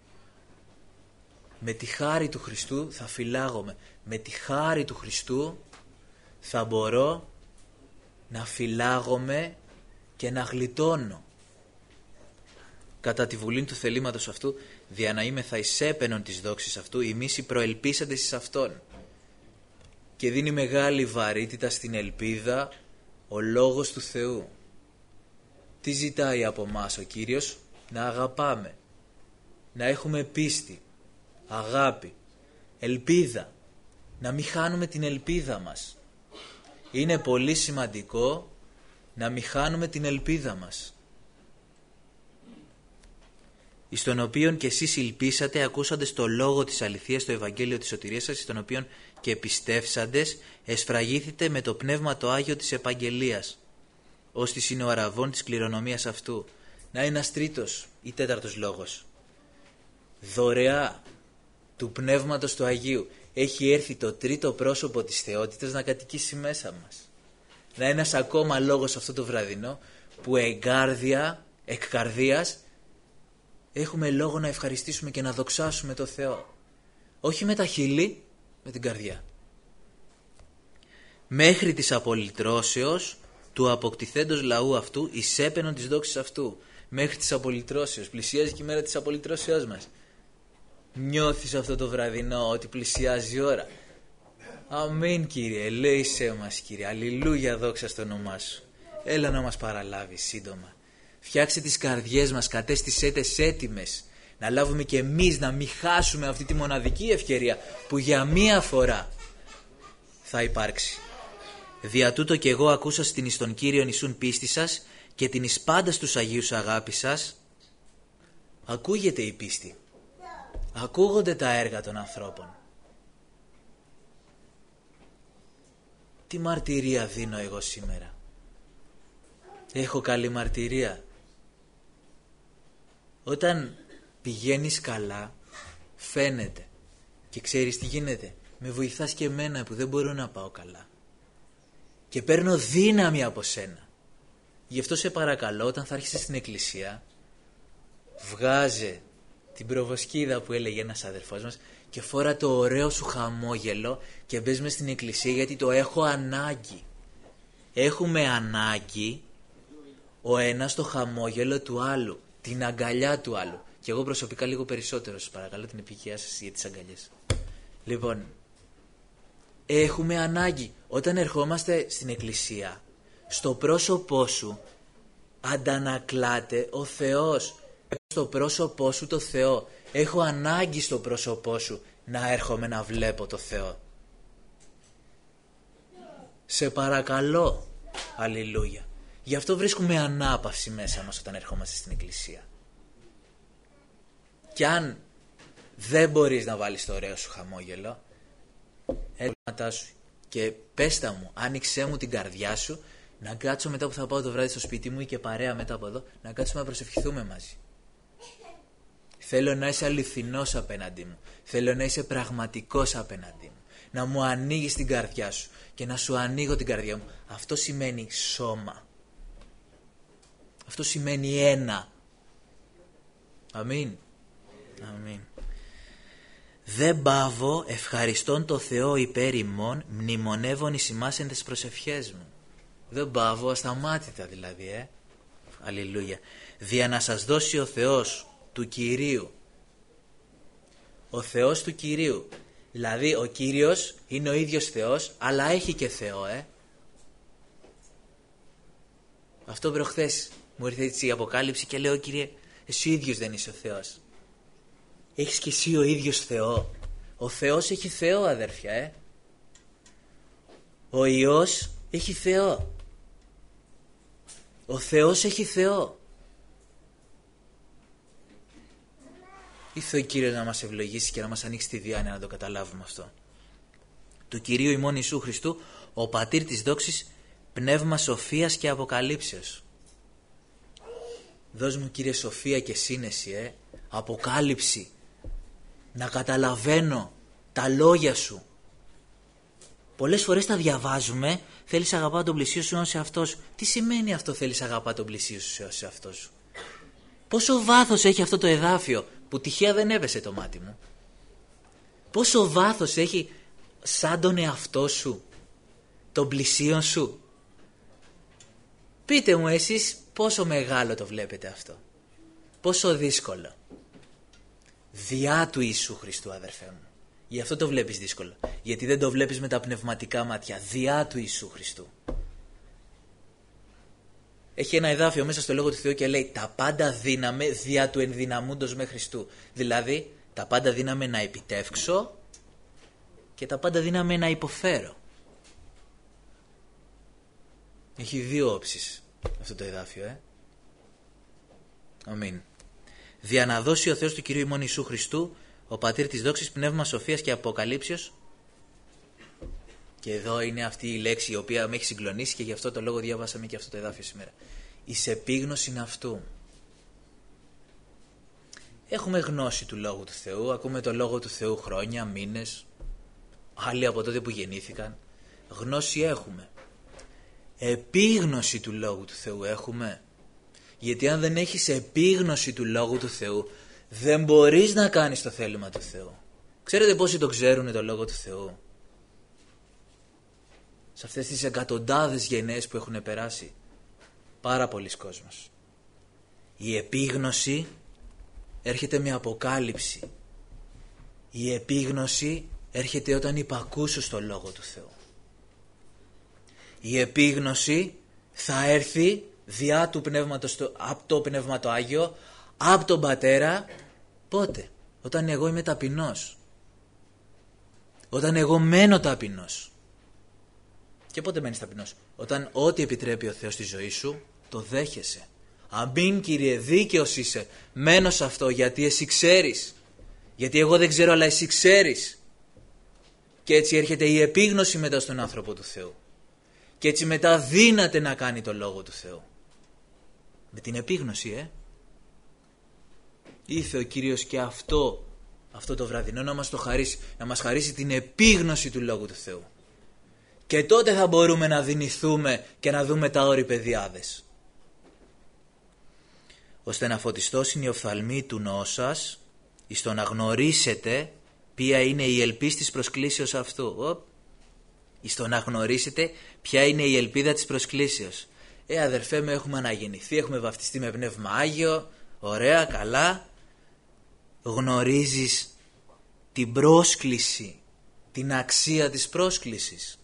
[SPEAKER 1] με τη χάρη του Χριστού θα φυλάγομαι. Με τη χάρη του Χριστού θα μπορώ να φυλάγομαι και να γλιτώνω. Κατά τη βουλήν του θελήματος αυτού, δια να είμαι θα εισέπαινον της δόξης αυτού, εμείς οι προελπίσαντες εις αυτόν. Και δίνει μεγάλη βαρύτητα στην ελπίδα ο Λόγος του Θεού. Τι ζητάει από μας ο Κύριος? Να αγαπάμε, να έχουμε πίστη, αγάπη, ελπίδα, να μην χάνουμε την ελπίδα μας. Είναι πολύ σημαντικό να μην χάνουμε την ελπίδα μας. Εις τον οποίον και εσείς υλπίσατε ακούσαντες το λόγο της αληθείας, το Ευαγγέλιο της σωτηρίας σας, εις τον οποίον και πιστεύσαντες εσφραγήθητε με το Πνεύμα το Άγιο της Επαγγελίας, ώστις είναι ο αραβών της κληρονομίας αυτού. Να είναι ένας τρίτος ή τέταρτος λόγος. Δωρεά του Πνεύματος του Αγίου έχει έρθει το τρίτο πρόσωπο της θεότητας να κατοικήσει μέσα μας. Να είναι ένας ακόμα λόγος αυτό το βραδινό που εκ καρδίας έχουμε λόγο να ευχαριστήσουμε και να δοξάσουμε το Θεό. Όχι με τα χείλη, με την καρδιά. Μέχρι της απολυτρώσεως του αποκτηθέντος λαού αυτού εισέπαινον της δόξης αυτού. Μέχρι της απολυτρώσεως. Πλησιάζει και η μέρα της απολυτρώσεως μας. Νιώθεις αυτό το βραδινό ότι πλησιάζει η ώρα? Αμήν, Κύριε, ελέησέ μας, Κύριε. Αλληλούια, δόξα στο όνομά σου. Έλα να μας παραλάβεις σύντομα. Φτιάξε τις καρδιές μας, κατέστησέ τες έτοιμες, να λάβουμε και εμείς, να μην χάσουμε αυτή τη μοναδική ευκαιρία που για μία φορά θα υπάρξει. Δια τούτο και εγώ ακούσα στην εις τον Κύριον Ιησούν πίστη σας και την εις πάντα στους Αγίους αγάπη σας. Ακούγεται η πίστη. Ακούγονται τα έργα των ανθρώπων. Τι μαρτυρία δίνω εγώ σήμερα? Έχω καλή μαρτυρία? Όταν πηγαίνεις καλά φαίνεται. Και ξέρεις τι γίνεται? Με βοηθάς και εμένα που δεν μπορώ να πάω καλά. Και παίρνω δύναμη από σένα. Γι' αυτό σε παρακαλώ, όταν θα έρχεσαι στην εκκλησία, βγάζε την προβοσκίδα που έλεγε ένας αδερφός μας και φόρα το ωραίο σου χαμόγελο και μπες μες στην εκκλησία, γιατί το έχω ανάγκη. Έχουμε ανάγκη ο ένας το χαμόγελο του άλλου, την αγκαλιά του άλλου. Και εγώ προσωπικά λίγο περισσότερο, σας παρακαλώ την επικοινωνία σας για τις αγκαλιές. Λοιπόν, έχουμε ανάγκη. Όταν ερχόμαστε στην εκκλησία, στο πρόσωπό σου αντανακλάται ο Θεός. Στο πρόσωπό σου το Θεό. Έχω ανάγκη στο πρόσωπό σου να έρχομαι να βλέπω το Θεό. Σε παρακαλώ. Αλληλούια. Γι' αυτό βρίσκουμε ανάπαυση μέσα μας όταν ερχόμαστε στην εκκλησία. Κι αν δεν μπορείς να βάλεις το ωραίο σου χαμόγελο, έλα σου και πέστα μου, άνοιξέ μου την καρδιά σου, να κάτσω μετά που θα πάω το βράδυ στο σπίτι μου ή και παρέα μετά από εδώ, να κάτσουμε να προσευχηθούμε μαζί. Θέλω να είσαι αληθινός απέναντί μου. Θέλω να είσαι πραγματικός απέναντί μου. Να μου ανοίγεις την καρδιά σου και να σου ανοίγω την καρδιά μου. Αυτό σημαίνει σώμα. Αυτό σημαίνει ένα. Αμήν. Αμήν. Δεν πάβω ευχαριστών το Θεό υπέρ ημών, μνημονεύων εις ημάς εν τες προσευχές μου. Δεν πάβω, ασταμάτητα δηλαδή, Αλληλούια. Δια να σας δώσει ο Θεός του Κυρίου. Ο Θεός του Κυρίου. Δηλαδή ο Κύριος είναι ο ίδιος Θεός, αλλά έχει και Θεό, Αυτό προχθές μου ήρθε έτσι η αποκάλυψη και λέω, Κύριε, εσύ ο ίδιος δεν είσαι ο Θεός. Έχεις και εσύ ο ίδιος Θεό. Ο Θεός έχει Θεό, αδέρφια, Ο Υιός έχει Θεό. Ο Θεός έχει Θεό. Ήρθε ο Κύριος να μας ευλογήσει και να μας ανοίξει τη διάνοια να το καταλάβουμε αυτό. Του Κυρίου ημών Ιησού Χριστού, ο Πατήρ της δόξης, πνεύμα σοφίας και αποκαλύψεως. Δώσ' μου, Κύριε, σοφία και σύνεση, αποκάλυψη, να καταλαβαίνω τα λόγια Σου. Πολλές φορές τα διαβάζουμε, θέλεις αγαπά τον πλησίο σου ως εαυτό σου. Τι σημαίνει αυτό, θέλεις αγαπά τον πλησίο σου ως εαυτό σου? Πόσο βάθος έχει αυτό το εδάφιο που τυχαία δεν έπεσε το μάτι μου? Πόσο βάθος έχει σαν τον εαυτό σου, τον πλησίον σου? Πείτε μου εσείς πόσο μεγάλο το βλέπετε αυτό. Πόσο δύσκολο. Διά του Ιησού Χριστού, αδερφέ μου. Γι' αυτό το βλέπεις δύσκολο. Γιατί δεν το βλέπεις με τα πνευματικά μάτια. Διά του Ιησού Χριστού. Έχει ένα εδάφιο μέσα στο Λόγο του Θεού και λέει τα πάντα δύναμε διά του ενδυναμούντος με Χριστού. Δηλαδή τα πάντα δύναμε να επιτεύξω και τα πάντα δύναμε να υποφέρω. Έχει δύο όψεις αυτό το εδάφιο. Αμήν. Δια να δώσει ο Θεός του Κυρίου ημών Ιησού Χριστού, ο Πατήρ της δόξης, πνεύμα σοφίας και αποκαλύψεως. Και εδώ είναι αυτή η λέξη η οποία με έχει συγκλονίσει και γι' αυτό το λόγο διάβασαμε και αυτό το εδάφιο σήμερα. Εις επίγνωσιν αυτού. Έχουμε γνώση του Λόγου του Θεού, ακούμε το Λόγο του Θεού χρόνια, μήνες, άλλοι από τότε που γεννήθηκαν. Γνώση έχουμε. Επίγνωση του Λόγου του Θεού έχουμε. Γιατί αν δεν έχεις επίγνωση του Λόγου του Θεού, δεν μπορείς να κάνεις το θέλημα του Θεού. Ξέρετε πόσοι το ξέρουν το Λόγο του Θεού? Σε αυτές τις εκατοντάδες γενναίες που έχουν περάσει, πάρα πολλοί κόσμος. Η επίγνωση έρχεται με αποκάλυψη. Η επίγνωση έρχεται όταν υπακούσω στο Λόγο του Θεού. Η επίγνωση θα έρθει διά του πνεύματος, από το Πνεύμα το Άγιο, από τον Πατέρα. Πότε? Όταν εγώ είμαι ταπεινός. Όταν εγώ μένω ταπεινός. Και πότε μένεις ταπεινός? Όταν ό,τι επιτρέπει ο Θεός στη ζωή σου το δέχεσαι. Αμήν, Κύριε, δίκαιος είσαι. Μένω σε αυτό γιατί εσύ ξέρεις. Γιατί εγώ δεν ξέρω αλλά εσύ ξέρεις. Και έτσι έρχεται η επίγνωση μετά στον άνθρωπο του Θεού. Και έτσι μετά δύναται να κάνει το Λόγο του Θεού. Με την επίγνωση, Ήρθε ο Κύριος και αυτό το βραδινό να μας το χαρίσει. Να μας χαρίσει την επίγνωση του Λόγου του Θεού. Και τότε θα μπορούμε να δυνηθούμε και να δούμε τα όρη παιδιάδες. Ώστε να φωτιστός είναι η οφθαλμή του νόου σας, εις το να γνωρίσετε ποια είναι η ελπίς της προσκλήσεως αυτού. Εις το να γνωρίσετε ποια είναι η ελπίδα της προσκλήσεως. Αδερφέ μου, έχουμε αναγεννηθεί, έχουμε βαφτιστεί με Πνεύμα Άγιο, ωραία, καλά. Γνωρίζεις την πρόσκληση, την αξία της πρόσκλησης?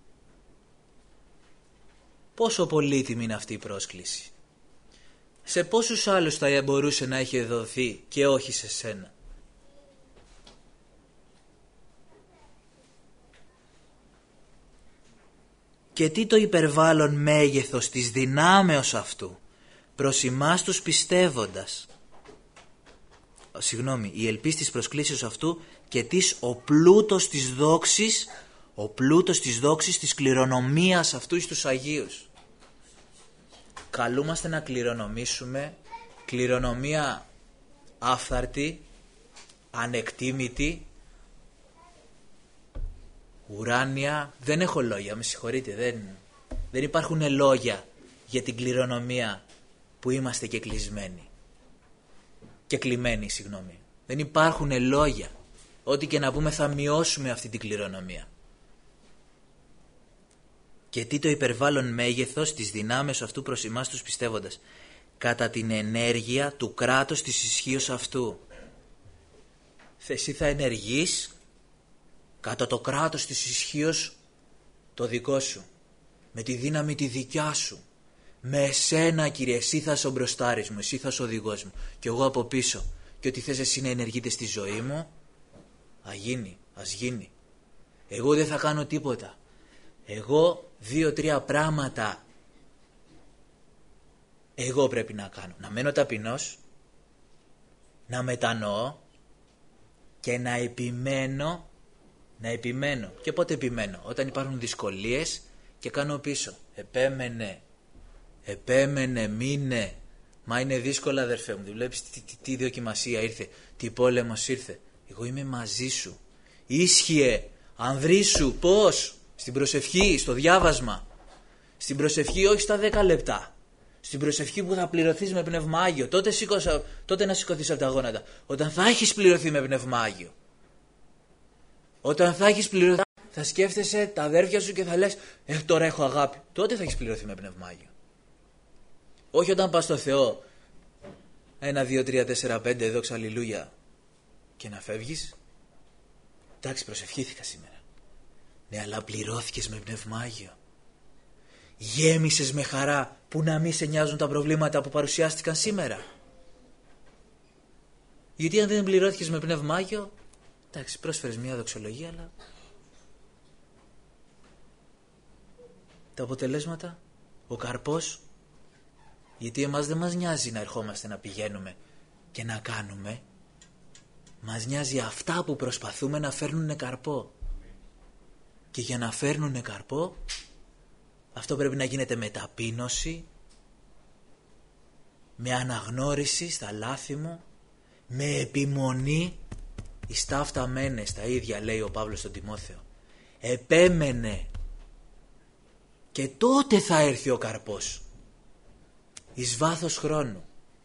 [SPEAKER 1] Πόσο πολύτιμη είναι αυτή η πρόσκληση? Σε πόσους άλλους θα μπορούσε να έχει δοθεί και όχι σε σένα? Και τι το υπερβάλλον μέγεθος της δυνάμεως αυτού προς ημάς τους πιστεύοντας. Η ελπίς της προσκλήσεως αυτού και της ο πλούτος της δόξης, της κληρονομίας αυτού εις τους Αγίους. Καλούμαστε να κληρονομήσουμε κληρονομία άφθαρτη, ανεκτήμητη, ουράνια. Δεν έχω λόγια, με συγχωρείτε, δεν υπάρχουν λόγια για την κληρονομία που είμαστε κεκλεισμένοι. Δεν υπάρχουν λόγια. Ό,τι και να πούμε θα μειώσουμε αυτή την κληρονομία. Και τι το υπερβάλλον μέγεθος της δυνάμεως αυτού προς εμάς τους πιστεύοντας, κατά την ενέργεια του κράτους της ισχύως αυτού. Εσύ θα ενεργείς κατά το κράτος της ισχύως το δικό σου, με τη δύναμη τη δικιά σου. Με εσένα, Κύριε, εσύ θα είσαι ο μπροστάρης μου, εσύ θα είσαι ο οδηγός μου και εγώ από πίσω. Και ό,τι θες εσύ να ενεργείτε στη ζωή μου, ας γίνει. Εγώ δεν θα κάνω τίποτα. Εγώ 2-3 πράγματα εγώ πρέπει να κάνω. Να μένω ταπεινός, να μετανοώ και να επιμένω. Και πότε επιμένω? Όταν υπάρχουν δυσκολίες και κάνω πίσω. Επέμενε, μείνε. Μα είναι δύσκολα, αδερφέ μου. Βλέπεις τι δοκιμασία ήρθε, τι πόλεμος ήρθε. Εγώ είμαι μαζί σου. Ίσχυε, ανδρήσου. Πώς? Στην προσευχή, στο διάβασμα. Στην προσευχή, όχι στα 10 λεπτά. Στην προσευχή που θα πληρωθείς με Πνεύμα Άγιο. Τότε να σηκωθείς από τα γόνατα. Όταν θα έχεις πληρωθεί με Πνεύμα Άγιο. Όταν θα έχεις πληρωθεί, θα σκέφτεσαι τα αδέρφια σου και θα λες τώρα έχω αγάπη. Τότε θα έχεις πληρωθεί με Πνεύμα Άγιο. Όχι όταν πας στο Θεό 1, 2, 3, 4, 5 δόξα αλληλούια και να φεύγεις. Εντάξει, προσευχήθηκα σήμερα. Ναι, αλλά πληρώθηκες με Πνεύμα Άγιο. Γέμισες με χαρά που να μην σε νοιάζουν τα προβλήματα που παρουσιάστηκαν σήμερα. Γιατί αν δεν πληρώθηκες με Πνεύμα Άγιο, εντάξει, πρόσφερες μια δοξολογία, αλλά τα αποτελέσματα, ο καρπός, γιατί εμάς δεν μας νοιάζει να ερχόμαστε να πηγαίνουμε και να κάνουμε. Μας νοιάζει αυτά που προσπαθούμε να φέρνουν καρπό. Και για να φέρνουν καρπό, αυτό πρέπει να γίνεται με ταπείνωση, με αναγνώριση στα λάθη μου, με επιμονή. Εις τα αυτά μένε, στα ίδια λέει ο Παύλος στον Τιμόθεο. Επέμενε. Και τότε θα έρθει ο καρπός. Εις βάθος χρόνου.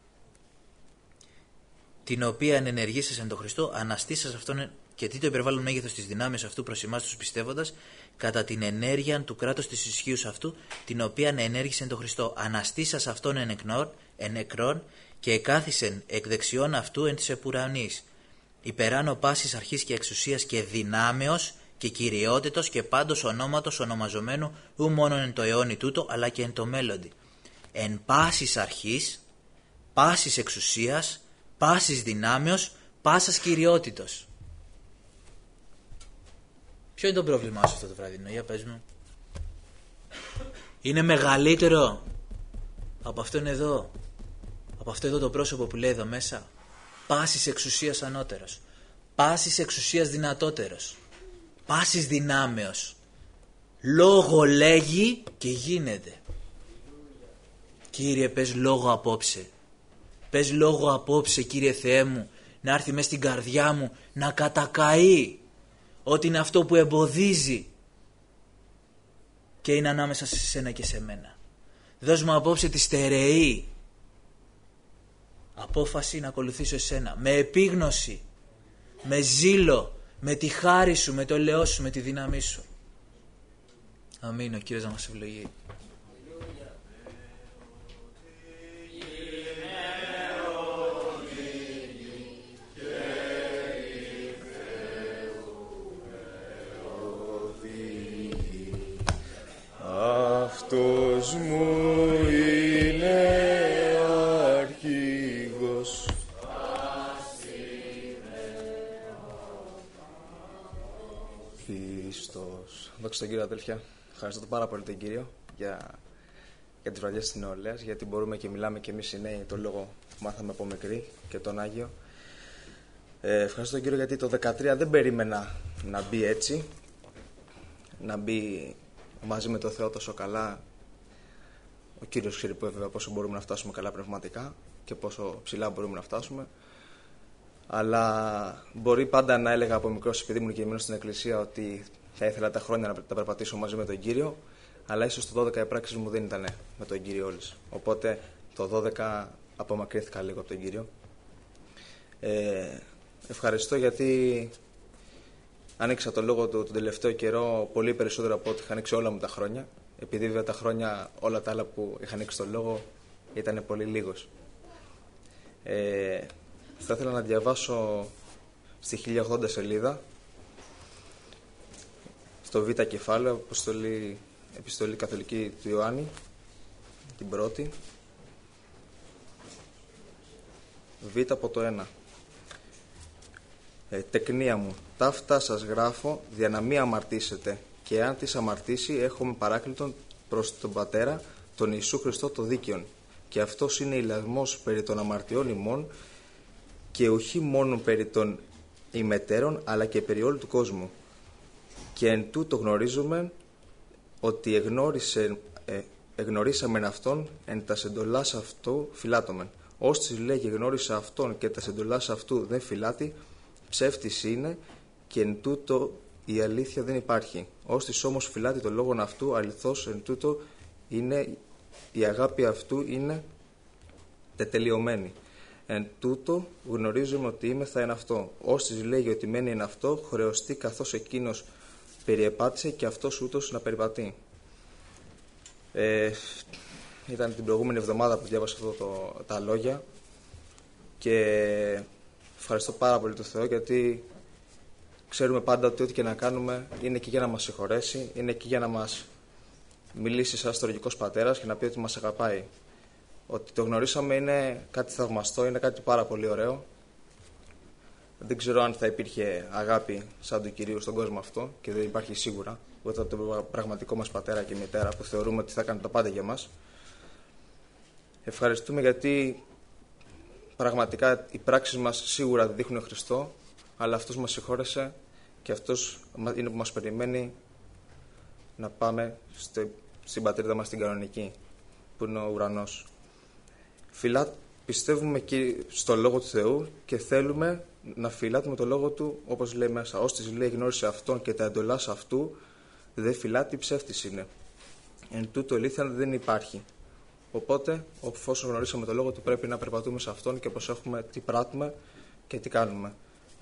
[SPEAKER 1] Την οποία ενεργήσας εν το Χριστό, αναστήσας αυτόν και τι το υπερβάλλον μέγεθος της δυνάμεως αυτού προς εμάς τους πιστεύοντας, κατά την ενέργεια του κράτους της ισχύους αυτού, την οποία ενέργησε εν το Χριστό, αναστήσας αυτόν εν νεκρών και εκάθισεν εκ δεξιών αυτού εν της επουρανής, υπεράνω πάσης αρχής και εξουσίας και δυνάμεως και κυριότητος και πάντως ονόματος ονομαζομένου ου μόνον εν το αιώνι τούτο, αλλά και εν το μέλλοντι. Εν πάσης αρχής, πάσης εξουσίας, πάσης δυνάμεως, πάσας κυριότητος. Ποιο είναι το πρόβλημά σου αυτό το βραδινό, για πες μου? Είναι μεγαλύτερο από αυτόν εδώ, από αυτό εδώ το πρόσωπο που λέει εδώ μέσα? Πάσης εξουσίας ανώτερος, πάσης εξουσίας δυνατότερος, πάσης δυνάμεως. Λόγο λέγει και γίνεται. Κύριε, πες λόγο απόψε. Πες λόγο απόψε, Κύριε Θεέ μου, να έρθει μες στην καρδιά μου, να κατακαεί ότι είναι αυτό που εμποδίζει και είναι ανάμεσα σε σένα και σε μένα. Δώσ' μου απόψε τη στερεή απόφαση να ακολουθήσω εσένα, με επίγνωση, με ζήλο, με τη χάρη σου, με το ελαιό σου, με τη δύναμή σου. Αμήν. Ο Κύριος να μας ευλογεί.
[SPEAKER 2] Αυτός μου είναι αρχηγός. Χριστός. Δόξα τον Κύριο, αδέλφια. Ευχαριστώ πάρα πολύ τον Κύριο για τις βραδιές της νεολαίας, γιατί μπορούμε και μιλάμε και εμείς οι νέοι τον λόγο που μάθαμε από μικρή και τον Άγιο. Ευχαριστώ τον Κύριο γιατί το 2013 δεν περίμενα να μπει έτσι, να μπει μαζί με το Θεό τόσο καλά. Ο Κύριος ξέρει βέβαια πόσο μπορούμε να φτάσουμε καλά πνευματικά και πόσο ψηλά μπορούμε να φτάσουμε. Αλλά μπορεί πάντα να έλεγα από μικρός, επειδή ήμουν και μένω στην εκκλησία, ότι θα ήθελα τα χρόνια να τα περπατήσω μαζί με τον Κύριο, αλλά ίσως το 12 οι πράξεις μου δεν ήταν με τον Κύριο όλες. Οπότε το 12 απομακρύνθηκα λίγο από τον Κύριο. Ευχαριστώ γιατί άνοιξα το λόγο του τον τελευταίο καιρό πολύ περισσότερο από ό,τι είχα ανοίξει όλα μου τα χρόνια. Επειδή βέβαια τα χρόνια όλα τα άλλα που είχα ανοίξει το λόγο ήταν πολύ λίγος. Θα ήθελα να διαβάσω στη 1080 σελίδα, στο Β κεφάλαιο, επιστολή καθολική του Ιωάννη, την πρώτη. Β από το 1. Τεκνία μου, ταύτα σας γράφω, δια να μη αμαρτήσετε, και αν τις αμαρτήσει έχουμε παράκλητον προς τον Πατέρα, τον Ιησού Χριστό το δίκαιον. Και αυτός είναι ηλασμός περί των αμαρτιών ημών, και όχι μόνο περί των ημετέρων, αλλά και περί όλου του κόσμου. Και εν τούτο γνωρίζουμε ότι εγνωρίσαμεν αυτόν, εν τας εντολάς αυτού φυλάτωμεν. Ώστις λέγει γνώρισα αυτόν και τας εντολάς αυτού δεν φυλάτη, ψεύτης είναι, και εν τούτο η αλήθεια δεν υπάρχει. Ώστις όμως φυλάτη το λόγον αυτού, αληθώς εν τούτο είναι, η αγάπη αυτού είναι τετελειωμένη. Εν τούτο γνωρίζουμε ότι είμεθα εν αυτό. Ώστις λέγει ότι μένει εν αυτό, χρεωστεί καθώς εκείνος περιεπάτησε και αυτός ούτως να περιπατεί. Ήταν την προηγούμενη εβδομάδα που διάβασα τα λόγια και ευχαριστώ πάρα πολύ τον Θεό, γιατί ξέρουμε πάντα ότι ό,τι και να κάνουμε είναι εκεί για να μας συγχωρέσει, είναι εκεί για να μας μιλήσει σαν στοργικός πατέρας και να πει ότι μας αγαπάει. Ότι το γνωρίσαμε είναι κάτι θαυμαστό, είναι κάτι πάρα πολύ ωραίο. Δεν ξέρω αν θα υπήρχε αγάπη σαν του Κυρίου στον κόσμο αυτό, και δεν υπάρχει σίγουρα, ούτε από τον πραγματικό μας πατέρα και μητέρα που θεωρούμε ότι θα έκανε τα πάντα για μας. Ευχαριστούμε γιατί πραγματικά οι πράξεις μας σίγουρα δείχνουν Χριστό, αλλά αυτός μας συγχώρεσε και αυτός είναι που μας περιμένει να πάμε στην πατρίδα μας την κανονική, που είναι ο ουρανός. Πιστεύουμε στο Λόγο του Θεού και θέλουμε να φυλάτουμε το Λόγο Του, όπως λέει μέσα. Ώστις λέει γνώρισε Αυτόν και τα εντολάς Αυτού, δεν φυλάτη, ψεύτης είναι. Εν τούτο αλήθεια δεν υπάρχει. Οπότε, εφόσον γνωρίσαμε το Λόγο Του, πρέπει να περπατούμε σε Αυτόν και προσέχουμε τι πράττουμε και τι κάνουμε.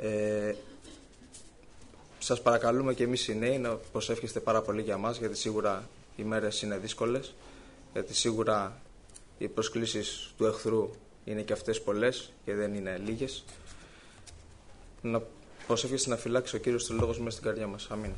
[SPEAKER 2] Σας παρακαλούμε και εμείς οι νέοι να προσεύχεστε πάρα πολύ για μας, γιατί σίγουρα οι μέρες είναι δύσκολες, γιατί σίγουρα οι προσκλήσεις του εχθρού είναι και αυτές πολλές και δεν είναι λίγες. Να προσεύχεστε να φυλάξει ο Κύριος του Λόγος μέσα στην καρδιά μας. Αμήν.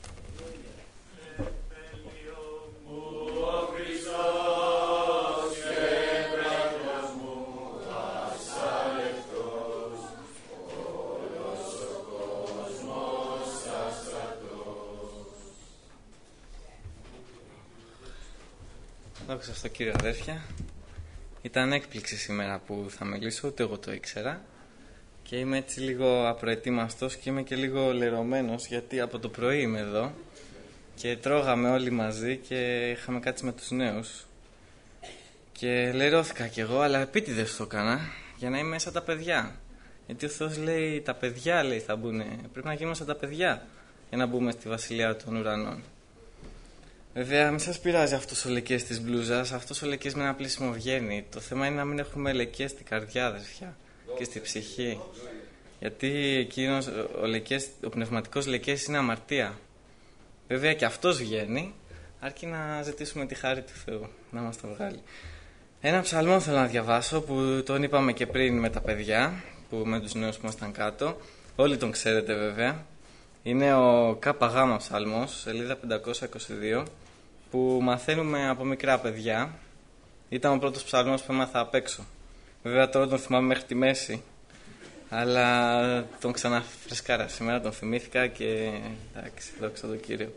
[SPEAKER 3] Δόξα στο Κύριο, αδέρφια. Ήταν έκπληξη σήμερα που θα μιλήσω, ούτε εγώ το ήξερα. Και είμαι έτσι λίγο απροετοίμαστος και είμαι και λίγο λερωμένος, γιατί από το πρωί είμαι εδώ και τρώγαμε όλοι μαζί και είχαμε κάτσει με τους νέους. Και λερώθηκα κι εγώ, αλλά επίτηδες το έκανα για να είμαι σαν τα παιδιά. Γιατί ο Θεός λέει, τα παιδιά λέει θα μπουν. Πρέπει να γίνουμε σαν τα παιδιά για να μπούμε στη βασιλεία των ουρανών. Βέβαια, μην σας πειράζει αυτός ο λεκές της μπλούζας, αυτός ο λεκές με ένα πλήσιμο βγαίνει. Το θέμα είναι να μην έχουμε λεκές στην καρδιά, αδερφιά, και στη ψυχή. Γιατί εκείνος, ο πνευματικός λεκές είναι αμαρτία. Βέβαια και αυτός βγαίνει, αρκεί να ζητήσουμε τη χάρη του Θεού, να μας το βγάλει. Ένα ψαλμό θέλω να διαβάσω, που τον είπαμε και πριν με τα παιδιά, που με τους νέους που ήμασταν κάτω. Όλοι τον ξέρετε βέβαια. Είναι ο ΚΓ ψαλμός, σελίδα 522, που μαθαίνουμε από μικρά παιδιά. Ήταν ο πρώτος ψαλμός που έμαθα απ' έξω. Βέβαια τώρα τον θυμάμαι μέχρι τη μέση, αλλά τον ξαναφρεσκάρα. Σήμερα τον θυμήθηκα και εντάξει, δόξα τω Κύριο.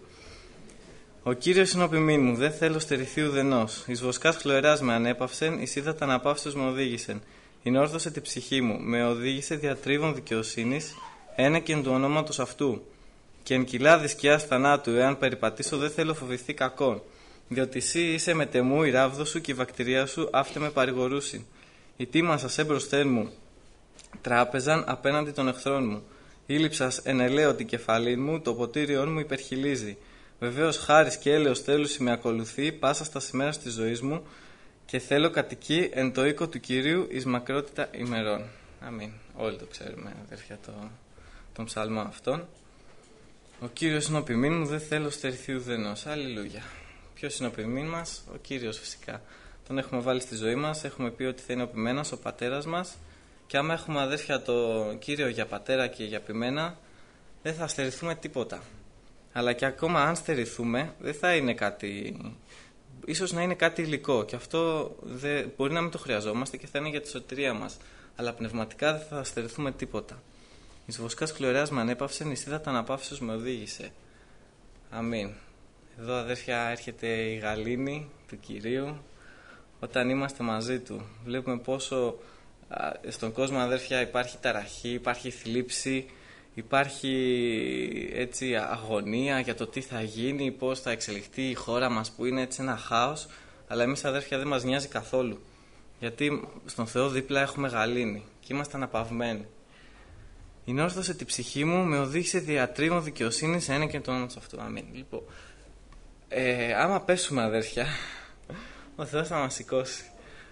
[SPEAKER 3] Ο Κύριος είναι ο ποιμήν μου, δεν θέλω στερηθεί ουδενός. Εις βοσκάς χλωεράς με ανέπαυσεν, εις ύδατα αναπαύσεως με οδήγησεν. Ενόρθωσε τη ψυχή μου, με οδήγησε διατρίβων δικαιοσύνης, ένεκεν του ονόματος αυτού. Και εν κοιλάδη σκιάς θανάτου, εάν περιπατήσω, δεν θέλω φοβηθεί κακόν. Διότι εσύ είσαι μετεμού η ράβδο σου και η βακτηρία σου αύτε με παρηγορούσιν. Η τίμα σας έμπροσθέν μου τράπεζαν απέναντι των εχθρών μου. Ήλυψας εν ελαίο την κεφαλήν μου, το ποτήριον μου υπερχιλίζει. Βεβαίως χάρις και έλεος θέλουσι με ακολουθεί πάσα στα σημέρας της ζωής μου, και θέλω κατοικεί εν το οίκο του Κυρίου εις μακρότητα ημερών. Αμήν. Όλοι το ξέρουμε, αδέρφια, τον ψαλμό αυτόν. Ο Κύριος είναι ο ποιμήν μου, δεν θέλω στερηθεί ουδενός. Αλληλούια. Ποιος είναι ο ποιμήν μας? Ο Κύριος φυσικά. Τον έχουμε βάλει στη ζωή μας, έχουμε πει ότι θα είναι ο ποιμένας, ο πατέρας μας. Και άμα έχουμε αδέρφια το Κύριο για πατέρα και για ποιμένα, δεν θα στερηθούμε τίποτα. Αλλά και ακόμα αν στερηθούμε, δεν θα είναι κάτι... Ίσως να είναι κάτι υλικό και αυτό μπορεί να μην το χρειαζόμαστε και θα είναι για τη σωτηρία μας. Αλλά πνευματικά δεν θα στερηθούμε τίποτα. Εις βοσκάς κλωρέας με ανέπαυσεν, εις ύδατα αναπαύσεως με οδήγησε. Αμήν. Εδώ αδέρφια έρχεται η γαλήνη του Κυρίου όταν είμαστε μαζί Του. Βλέπουμε πόσο στον κόσμο αδέρφια υπάρχει ταραχή, υπάρχει θλίψη, υπάρχει έτσι αγωνία για το τι θα γίνει, πώς θα εξελιχθεί η χώρα μας που είναι έτσι ένα χάος. Αλλά εμείς αδέρφια δεν μας νοιάζει καθόλου. Γιατί στον Θεό δίπλα έχουμε γαλήνη και είμαστε αναπαυμένοι. Η νόρθωσε τη ψυχή μου, με οδήγησε διατρίβων δικαιοσύνη σε ένα και το όνομα του αυτού. Αμήν. Λοιπόν, άμα πέσουμε αδέρφια, ο Θεός θα μας σηκώσει.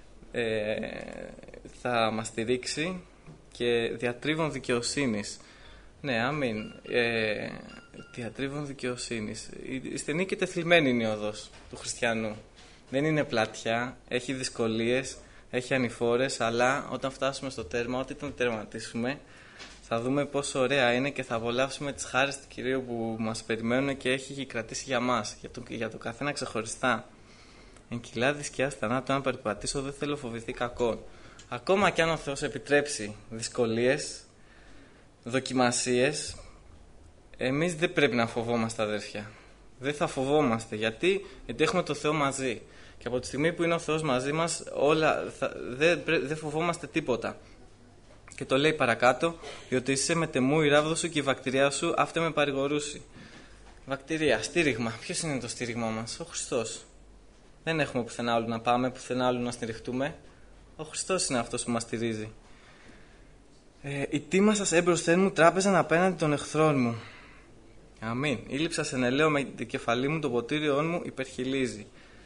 [SPEAKER 3] Θα μας στηρίξει και διατρίβων δικαιοσύνης. Ναι, αμήν. Διατρίβων δικαιοσύνης. Η στενή και τεθλιμμένη είναι η οδός του χριστιανού. Δεν είναι πλατιά, έχει δυσκολίες, έχει ανηφόρες, αλλά όταν φτάσουμε στο τέρμα, ό,τι τον τερματίσουμε, θα δούμε πόσο ωραία είναι και θα απολαύσουμε τις χάρες του Κυρίου που μας περιμένουν και έχει κρατήσει για μας, για το καθένα ξεχωριστά. Εν κοιλάδη σκιάς θανάτου, αν περπατήσω, δεν θέλω φοβηθεί κακόν. Ακόμα κι αν ο Θεός επιτρέψει δυσκολίες, δοκιμασίες, εμείς δεν πρέπει να φοβόμαστε αδέρφια. Δεν θα φοβόμαστε. Γιατί έχουμε το Θεό μαζί. Και από τη στιγμή που είναι ο Θεός μαζί μας, δεν φοβόμαστε τίποτα. Και το λέει παρακάτω, διότι είσαι με τεμού η ράβδο σου και η βακτηριά σου, αυτέ με παρηγορούσι. Βακτηρία, στήριγμα. Ποιος είναι το στήριγμα μας? Ο Χριστός. Δεν έχουμε πουθενά άλλου να πάμε, πουθενά άλλου να στηριχτούμε. Ο Χριστός είναι αυτός που μας στηρίζει. Η τίμα σας έμπροσθεν μου τράπεζαν απέναντι των εχθρών μου. Αμήν. Ήλυψα σε νελαίο με την κεφαλή μου, το ποτήριόν μου υπερχιλίζει.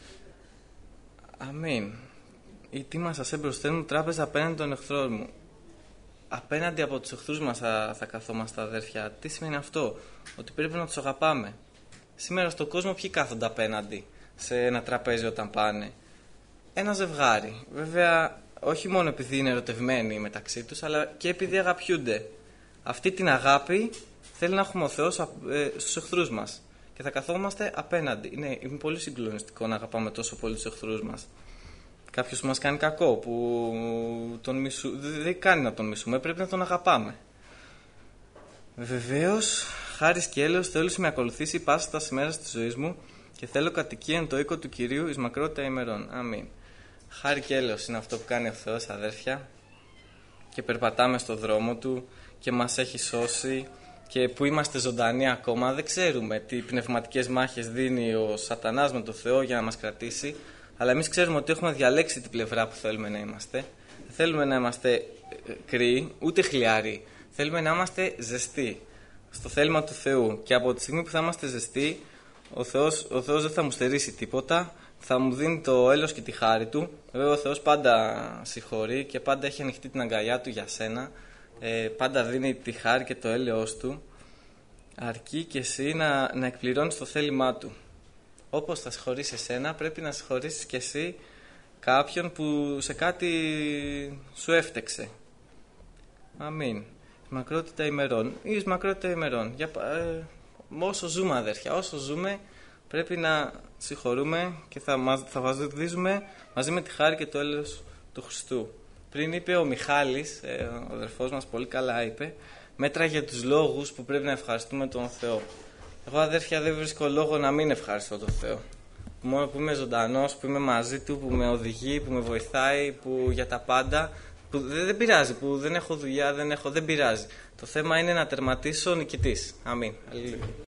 [SPEAKER 3] Αμήν. Η τίμα σας έμπροσθεν μου τράπεζα απέναντι των εχθρών μου. Απέναντι από τους εχθρούς μας θα καθόμαστε αδέρφια. Τι σημαίνει αυτό? Ότι πρέπει να τους αγαπάμε. Σήμερα στον κόσμο ποιοι κάθονται απέναντι σε ένα τραπέζι όταν πάνε? Ένα ζευγάρι. Βέβαια όχι μόνο επειδή είναι ερωτευμένοι μεταξύ τους, αλλά και επειδή αγαπιούνται. Αυτή την αγάπη θέλει να έχουμε ο Θεός στους εχθρούς μας. Και θα καθόμαστε απέναντι. Είναι πολύ συγκλονιστικό να αγαπάμε τόσο πολύ τους εχθρούς μας. Κάποιος που μας κάνει κακό, που δεν κάνει να τον μισούμε, πρέπει να τον αγαπάμε. Βεβαίως, χάρις και έλεος θέλεις με ακολουθήσει πάσα τα ημέρας της ζωής μου και θέλω κατοικία εν το οίκο του Κυρίου εις μακρότητα ημερών. Αμήν. Χάρη και έλεος είναι αυτό που κάνει ο Θεός αδέρφια και περπατάμε στο δρόμο Του και μας έχει σώσει και που είμαστε ζωντανοί ακόμα. Δεν ξέρουμε τι πνευματικές μάχες δίνει ο σατανάς με τον Θεό για να μας κρατήσει, αλλά εμείς ξέρουμε ότι έχουμε διαλέξει την πλευρά που θέλουμε να είμαστε. Δεν θέλουμε να είμαστε κρύοι, ούτε χλιάροι. Θέλουμε να είμαστε ζεστοί στο θέλημα του Θεού. Και από τη στιγμή που θα είμαστε ζεστοί, ο Θεός δεν θα μου στερήσει τίποτα, θα μου δίνει το έλεος και τη χάρη Του. Βέβαια ο Θεός πάντα συγχωρεί και πάντα έχει ανοιχτεί την αγκαλιά Του για σένα. Πάντα δίνει τη χάρη και το έλεος Του. Αρκεί και εσύ να εκπληρώνεις το θέλημά Του. Όπως θα συγχωρήσει εσένα, πρέπει να συγχωρήσεις και εσύ κάποιον που σε κάτι σου έφτεξε. Αμήν. Μακρότητα ημερών. Εις μακρότητα ημερών. Όσο ζούμε αδέρφια, όσο ζούμε πρέπει να συγχωρούμε και θα βαδίζουμε μαζί με τη χάρη και το έλεος του Χριστού. Πριν είπε ο Μιχάλης, ο αδερφός μας πολύ καλά είπε, μέτραγε τους λόγους που πρέπει να ευχαριστούμε τον Θεό. Εγώ αδέρφια δεν βρίσκω λόγο να μην ευχαριστώ τον Θεό. Μόνο που είμαι ζωντανός, που είμαι μαζί Του, που με οδηγεί, που με βοηθάει, που για τα πάντα, που δεν πειράζει, που δεν έχω δουλειά, δεν πειράζει. Το θέμα είναι να τερματίσω νικητής. Αμήν. Αλληλούια.